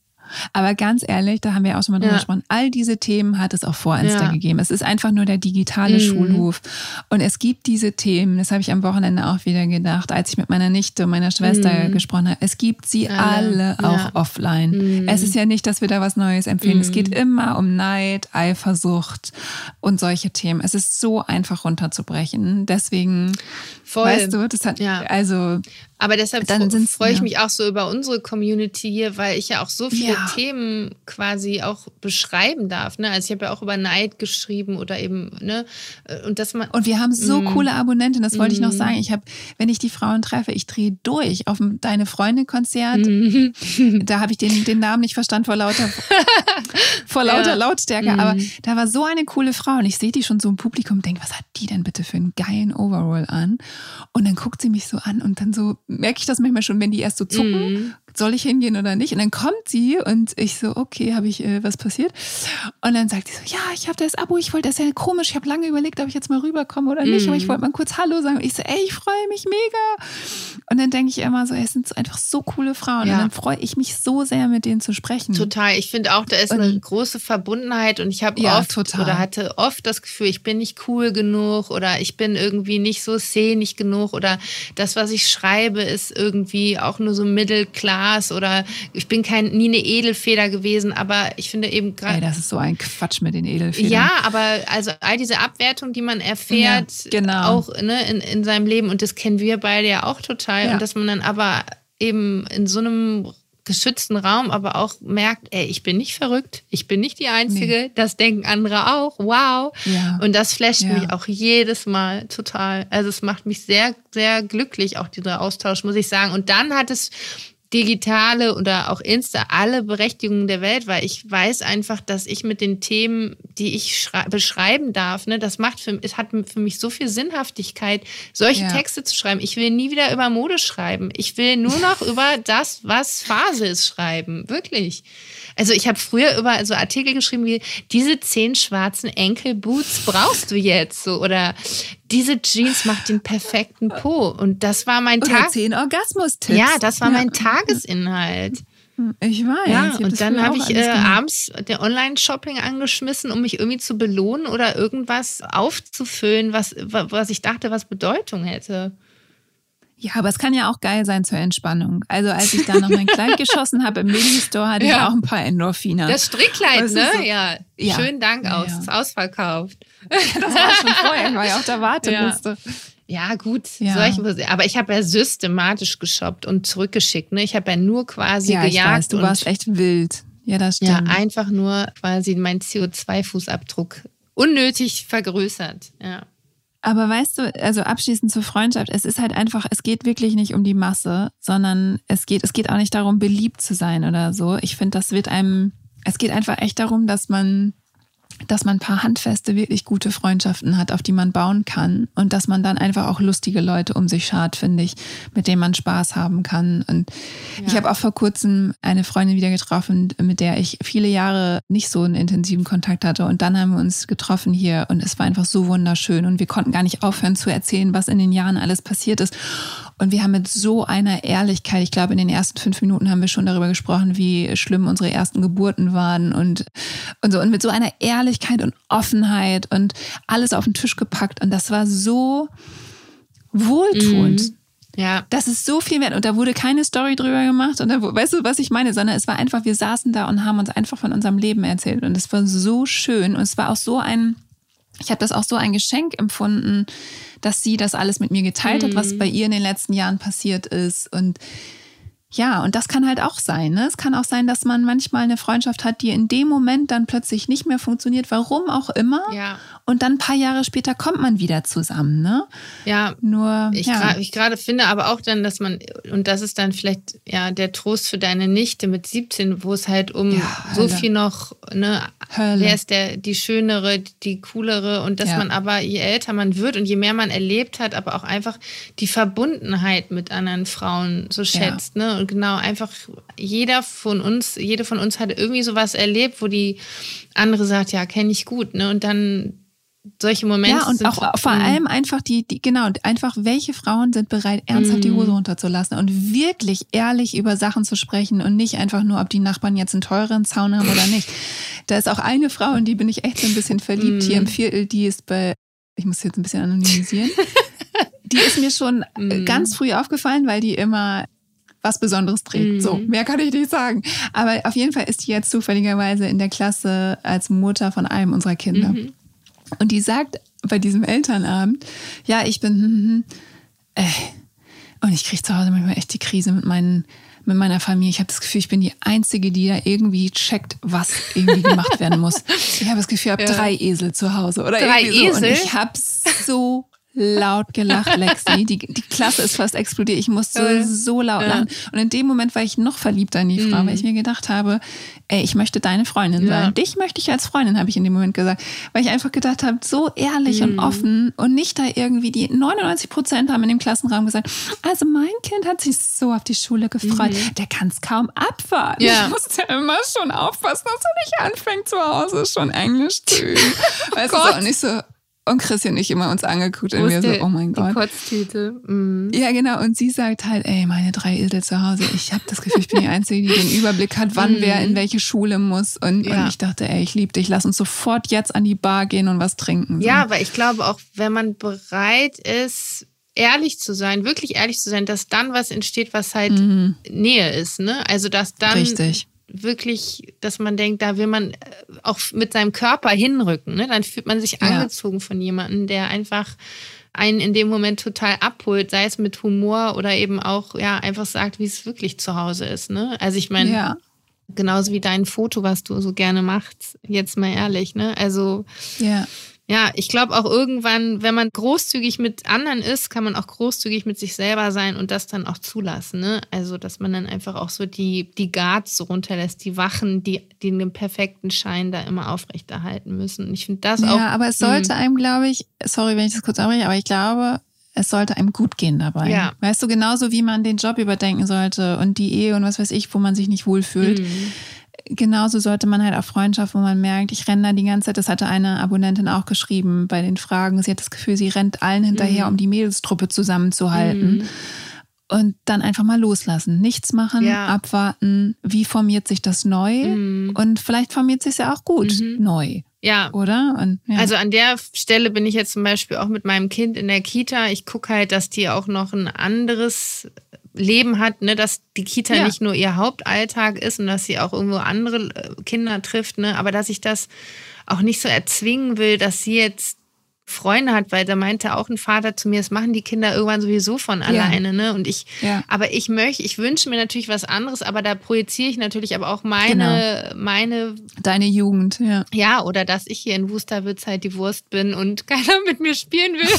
Aber ganz ehrlich, da haben wir auch schon mal drüber Ja. gesprochen, all diese Themen hat es auch vor Insta Ja. gegeben. Es ist einfach nur der digitale Mhm. Schulhof. Und es gibt diese Themen, das habe ich am Wochenende auch wieder gedacht, als ich mit meiner Nichte und meiner Schwester Mhm. gesprochen habe. Es gibt sie alle, Alle, auch ja. offline. Mhm. Es ist ja nicht, dass wir da was Neues empfehlen. Es Mhm. geht immer um Neid, Eifersucht und solche Themen. Es ist so einfach runterzubrechen. Deswegen, Voll. weißt du, das hat, Ja. also... Aber deshalb Dann fro- sind's- freue ich ja. mich auch so über unsere Community hier, weil ich ja auch so viele Ja. Themen quasi auch beschreiben darf. Ne? Also ich habe ja auch über Neid geschrieben oder eben, ne, und dass man. Und wir haben so Mm. coole Abonnenten, das wollte ich noch Mm. sagen. Ich habe, wenn ich die Frauen treffe, ich drehe durch auf dem Deine Freunde-Konzert. Mhm. Da habe ich den, den Namen nicht verstanden vor lauter, vor lauter Ja. Lautstärke. Mm. Aber da war so eine coole Frau und ich sehe die schon so im Publikum und denke, was hat die denn bitte für einen geilen Overall an? Und dann guckt sie mich so an und dann so merke ich das manchmal schon, wenn die erst so zucken, Mhm. soll ich hingehen oder nicht? Und dann kommt sie und ich so, okay, habe ich äh, was passiert? Und dann sagt sie so, ja, ich habe das Abo, ich wollte, das ist ja komisch, ich habe lange überlegt, ob ich jetzt mal rüberkomme oder nicht, Mhm. aber ich wollte mal kurz Hallo sagen. Und ich so, ey, ich freue mich mega. Und dann denke ich immer so, ey, es sind so einfach so coole Frauen. Ja. Und dann freue ich mich so sehr, mit denen zu sprechen. Total. Ich finde auch, da ist eine Und- große Verbundenheit und ich habe Ja, oft total. oder hatte oft das Gefühl, ich bin nicht cool genug oder ich bin irgendwie nicht so szenig genug oder das, was ich schreibe, ist irgendwie auch nur so Middle Class oder ich bin kein, nie eine Edelfeder gewesen, aber ich finde eben Ey, gerade. das ist so ein Quatsch mit den Edelfedern. Ja, aber also all diese Abwertung, die man erfährt, Ja, genau. auch ne, in, in seinem Leben und das kennen wir beide ja auch total Ja. und dass man dann aber eben in so einem geschützten Raum aber auch merkt, ey, ich bin nicht verrückt, ich bin nicht die Einzige, Nee. das denken andere auch, wow. Ja. Und das flasht Ja. mich auch jedes Mal total. Also es macht mich sehr, sehr glücklich, auch dieser Austausch, muss ich sagen. Und dann hat es Digitale oder auch Insta alle Berechtigungen der Welt, weil ich weiß einfach, dass ich mit den Themen, die ich schrei- beschreiben darf, ne, das macht für, es hat für mich so viel Sinnhaftigkeit, solche Ja. Texte zu schreiben. Ich will nie wieder über Mode schreiben. Ich will nur noch über das, was Phase ist, schreiben. Wirklich. Also ich habe früher über so Artikel geschrieben wie, diese zehn schwarzen Enkelboots brauchst du jetzt. So, oder diese Jeans macht den perfekten Po. Und das war mein Oder Tag. zehn Orgasmus-Tipps. Ja, das war Ja. mein Tagesinhalt. Ich weiß. Ja, ich hab und das dann früher habe auch ich alles äh, gemacht. abends der Online-Shopping angeschmissen, um mich irgendwie zu belohnen oder irgendwas aufzufüllen, was, was ich dachte, was Bedeutung hätte. Ja, aber es kann ja auch geil sein zur Entspannung. Also als ich da noch mein Kleid geschossen habe im Mini-Store, hatte Ja. ich auch ein paar Endorphine. Das Strickkleid, Das ist ne? so- ja. Ja. Schönen Dank Ja, aus. ja. Ist ausverkauft. Das war schon vorher, ich war ja auf der Warteliste. Ja, gut. Ja. Solche, aber ich habe ja systematisch geshoppt und zurückgeschickt. Ne? Ich habe ja nur quasi Ja, ich gejagt. weiß, du und warst echt wild. Ja, das ja, stimmt. einfach nur quasi meinen C O zwei Fußabdruck unnötig vergrößert. Ja. Aber weißt du, also abschließend zur Freundschaft, es ist halt einfach, es geht wirklich nicht um die Masse, sondern es geht, es geht auch nicht darum, beliebt zu sein oder so. Ich finde, das wird einem, es geht einfach echt darum, dass man, dass man ein paar handfeste, wirklich gute Freundschaften hat, auf die man bauen kann und dass man dann einfach auch lustige Leute um sich schart, finde ich, mit denen man Spaß haben kann. Und ja. Ich habe auch vor kurzem eine Freundin wieder getroffen, mit der ich viele Jahre nicht so einen intensiven Kontakt hatte und dann haben wir uns getroffen hier und es war einfach so wunderschön und wir konnten gar nicht aufhören zu erzählen, was in den Jahren alles passiert ist. Und wir haben mit so einer Ehrlichkeit, ich glaube in den ersten fünf Minuten haben wir schon darüber gesprochen, wie schlimm unsere ersten Geburten waren und, und so. Und mit so einer Ehrlichkeit und Offenheit und alles auf den Tisch gepackt. Und das war so wohltuend. Mm, ja. Das ist so viel wert. Und da wurde keine Story drüber gemacht. Und da, weißt du, was ich meine? Sondern es war einfach, wir saßen da und haben uns einfach von unserem Leben erzählt. Und es war so schön. Und es war auch so ein, ich habe das auch so ein Geschenk empfunden, dass sie das alles mit mir geteilt hat, was bei ihr in den letzten Jahren passiert ist. Und ja, und das kann halt auch sein. Ne? Es kann auch sein, dass man manchmal eine Freundschaft hat, die in dem Moment dann plötzlich nicht mehr funktioniert, warum auch immer. Ja. Und dann ein paar Jahre später kommt man wieder zusammen. Ne? Ja, nur ich, ja. gra- ich gerade finde aber auch dann, dass man, und das ist dann vielleicht ja der Trost für deine Nichte mit siebzehn, wo es halt um Ja, so Hölle. viel noch, ne, Hölle. wer ist der, die schönere, die coolere und dass Ja. man aber, je älter man wird und je mehr man erlebt hat, aber auch einfach die Verbundenheit mit anderen Frauen so schätzt, ne? Und genau, einfach jeder von uns, jede von uns hat irgendwie sowas erlebt, wo die andere sagt, ja, kenne ich gut, ne? Und dann solche Momente Ja, und sind auch vor allem einfach die, die, genau, einfach welche Frauen sind bereit, ernsthaft die Hose runterzulassen und wirklich ehrlich über Sachen zu sprechen und nicht einfach nur, ob die Nachbarn jetzt einen teureren Zaun haben oder nicht. Da ist auch eine Frau, in die bin ich echt so ein bisschen verliebt hier im Viertel, die ist bei, ich muss jetzt ein bisschen anonymisieren, die ist mir schon ganz früh aufgefallen, weil die immer was Besonderes trägt. So, mehr kann ich nicht sagen. Aber auf jeden Fall ist die jetzt zufälligerweise in der Klasse als Mutter von einem unserer Kinder. Mhm. Und die sagt bei diesem Elternabend, ja, ich bin, hm, hm, äh, und ich kriege zu Hause manchmal echt die Krise mit, meinen, mit meiner Familie. Ich habe das Gefühl, ich bin die Einzige, die da irgendwie checkt, was irgendwie gemacht werden muss. Ich habe das Gefühl, ich habe ja. drei Esel zu Hause. Oder drei irgendwie so. Esel? Und ich habe so laut gelacht, Lexi. Die, die Klasse ist fast explodiert. Ich musste ja. so laut ja. lachen. Und in dem Moment war ich noch verliebter in die Frau, mhm. weil ich mir gedacht habe, ey, ich möchte deine Freundin ja. sein. Dich möchte ich als Freundin, habe ich in dem Moment gesagt. Weil ich einfach gedacht habe, so ehrlich mhm. und offen und nicht da irgendwie, die neunundneunzig Prozent haben in dem Klassenraum gesagt, also mein Kind hat sich so auf die Schule gefreut. Mhm. Der kann es kaum abwarten. Ja. Ich musste immer schon aufpassen, dass er nicht anfängt, zu Hause schon Englisch zu üben. Weißt du, so, und ich so, und Christian und ich immer uns angeguckt und wir so, oh mein Gott. Die Kotztüte. Mm. Ja, genau. Und sie sagt halt, ey, meine drei Esel zu Hause. Ich habe das Gefühl, ich bin die Einzige, die den Überblick hat, wann mm. wer in welche Schule muss. Und, ja. und ich dachte, ey, ich liebe dich. Lass uns sofort jetzt an die Bar gehen und was trinken. So. Ja, aber ich glaube auch, wenn man bereit ist, ehrlich zu sein, wirklich ehrlich zu sein, dass dann was entsteht, was halt mm. Nähe ist. Ne? Also, dass dann... Richtig. Wirklich, dass man denkt, da will man auch mit seinem Körper hinrücken. Ne? Dann fühlt man sich angezogen ja. von jemandem, der einfach einen in dem Moment total abholt, sei es mit Humor oder eben auch ja einfach sagt, wie es wirklich zu Hause ist. Ne? Also ich meine, ja. genauso wie dein Foto, was du so gerne machst, jetzt mal ehrlich. Ne? Also ja. Ja, ich glaube auch irgendwann, wenn man großzügig mit anderen ist, kann man auch großzügig mit sich selber sein und das dann auch zulassen. Ne? Also, dass man dann einfach auch so die, die Guards so runterlässt, die Wachen, die, die den perfekten Schein da immer aufrechterhalten müssen. Und ich finde das ja, auch... Ja, aber es sollte mh. einem, glaube ich, sorry, wenn ich das kurz abbreche, aber ich glaube, es sollte einem gut gehen dabei. Ja. Weißt du, genauso wie man den Job überdenken sollte und die Ehe und was weiß ich, wo man sich nicht wohlfühlt. Mhm. Genauso sollte man halt auch Freundschaft, wo man merkt, ich renne da die ganze Zeit, das hatte eine Abonnentin auch geschrieben bei den Fragen, sie hat das Gefühl, sie rennt allen hinterher, mhm. um die Mädelstruppe zusammenzuhalten. Mhm. Und dann einfach mal loslassen, nichts machen, ja. abwarten, wie formiert sich das neu mhm. und vielleicht formiert sich es ja auch gut mhm. neu. Ja. Oder? Und, ja. Also an der Stelle bin ich jetzt zum Beispiel auch mit meinem Kind in der Kita, ich gucke halt, dass die auch noch ein anderes Leben hat, ne, dass die Kita ja. nicht nur ihr Hauptalltag ist und dass sie auch irgendwo andere Kinder trifft, ne, aber dass ich das auch nicht so erzwingen will, dass sie jetzt Freunde hat, weil da meinte auch ein Vater zu mir, das machen die Kinder irgendwann sowieso von alleine, ja. ne? Und ich, ja. aber ich möchte, ich wünsche mir natürlich was anderes, aber da projiziere ich natürlich aber auch meine, genau. meine. Deine Jugend, ja. Ja, oder dass ich hier in Wusterwitz halt die Wurst bin und keiner mit mir spielen will.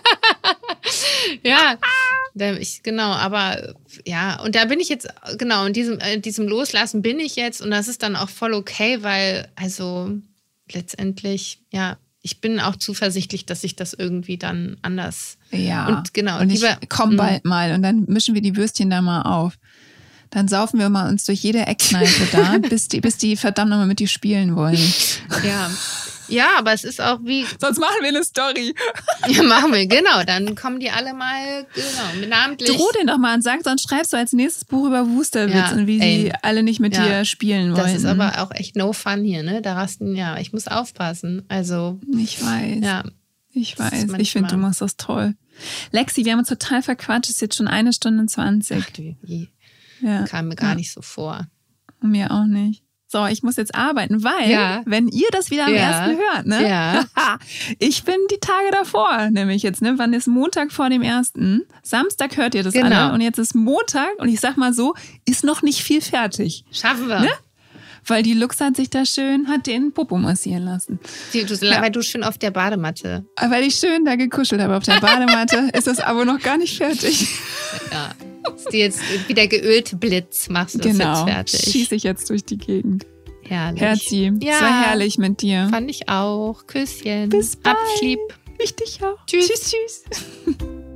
ja, ich, genau, aber ja, und da bin ich jetzt, genau, in diesem, in diesem Loslassen bin ich jetzt und das ist dann auch voll okay, weil, also letztendlich, ja, ich bin auch zuversichtlich, dass ich das irgendwie dann anders. Ja. Und genau. Und ich komm bald mal und dann mischen wir die Würstchen da mal auf. Dann saufen wir mal uns durch jede Eckkneipe da, bis die, bis die verdammt nochmal mit dir spielen wollen. Ja. Ja, aber es ist auch wie. Sonst machen wir eine Story. Ja, machen wir, genau. Dann kommen die alle mal, genau, namentlich. Droh den doch mal und sag, sonst schreibst du als nächstes Buch über Wusterwitz ja, und wie ey, sie alle nicht mit ja, dir spielen wollen. Das ist aber auch echt no fun hier, ne? Da rasten, ja, ich muss aufpassen. Also. Ich weiß. Ja. Ich weiß. Ich finde, du machst das toll. Lexi, wir haben uns total verquatscht. Es ist jetzt schon eine Stunde zwanzig. Ach du, je. Ja. Kam mir gar ja. nicht so vor. Mir auch nicht. So, ich muss jetzt arbeiten, weil, ja. wenn ihr das wieder am ja. ersten hört, ne? Ja. Ich bin die Tage davor, nämlich jetzt, ne? Wann ist Montag vor dem ersten? Samstag hört ihr das genau. alle und jetzt ist Montag und ich sag mal so, ist noch nicht viel fertig. Schaffen wir. Ne? Weil die Lux hat sich da schön, hat den Popo massieren lassen. Die, du, ja. Weil du schön auf der Badematte. Weil ich schön da gekuschelt habe auf der Badematte, ist das aber noch gar nicht fertig. Ja. Ist die jetzt wieder geölte Blitz, machst du genau. das jetzt fertig. Schieße ich jetzt durch die Gegend. Herrlich. Herzi, ja. es war herrlich mit dir. Fand ich auch. Küsschen. Bis bald. Hab lieb. Ich dich auch. Tschüss. Tschüss, tschüss.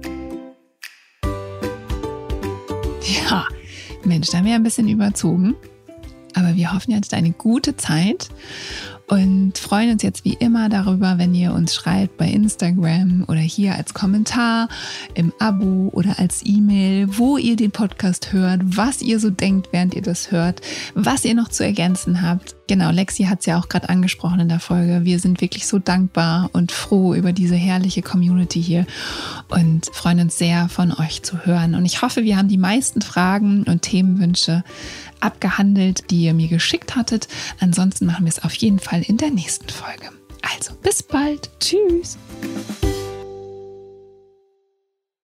Ja, Mensch, da haben wir ein bisschen überzogen. Aber wir hoffen, ihr hattet eine gute Zeit und freuen uns jetzt wie immer darüber, wenn ihr uns schreibt bei Instagram oder hier als Kommentar, im Abo oder als E-Mail, wo ihr den Podcast hört, was ihr so denkt, während ihr das hört, was ihr noch zu ergänzen habt. Genau, Lexi hat es ja auch gerade angesprochen in der Folge. Wir sind wirklich so dankbar und froh über diese herrliche Community hier und freuen uns sehr, von euch zu hören. Und ich hoffe, wir haben die meisten Fragen und Themenwünsche abgehandelt, die ihr mir geschickt hattet. Ansonsten machen wir es auf jeden Fall in der nächsten Folge. Also, bis bald. Tschüss.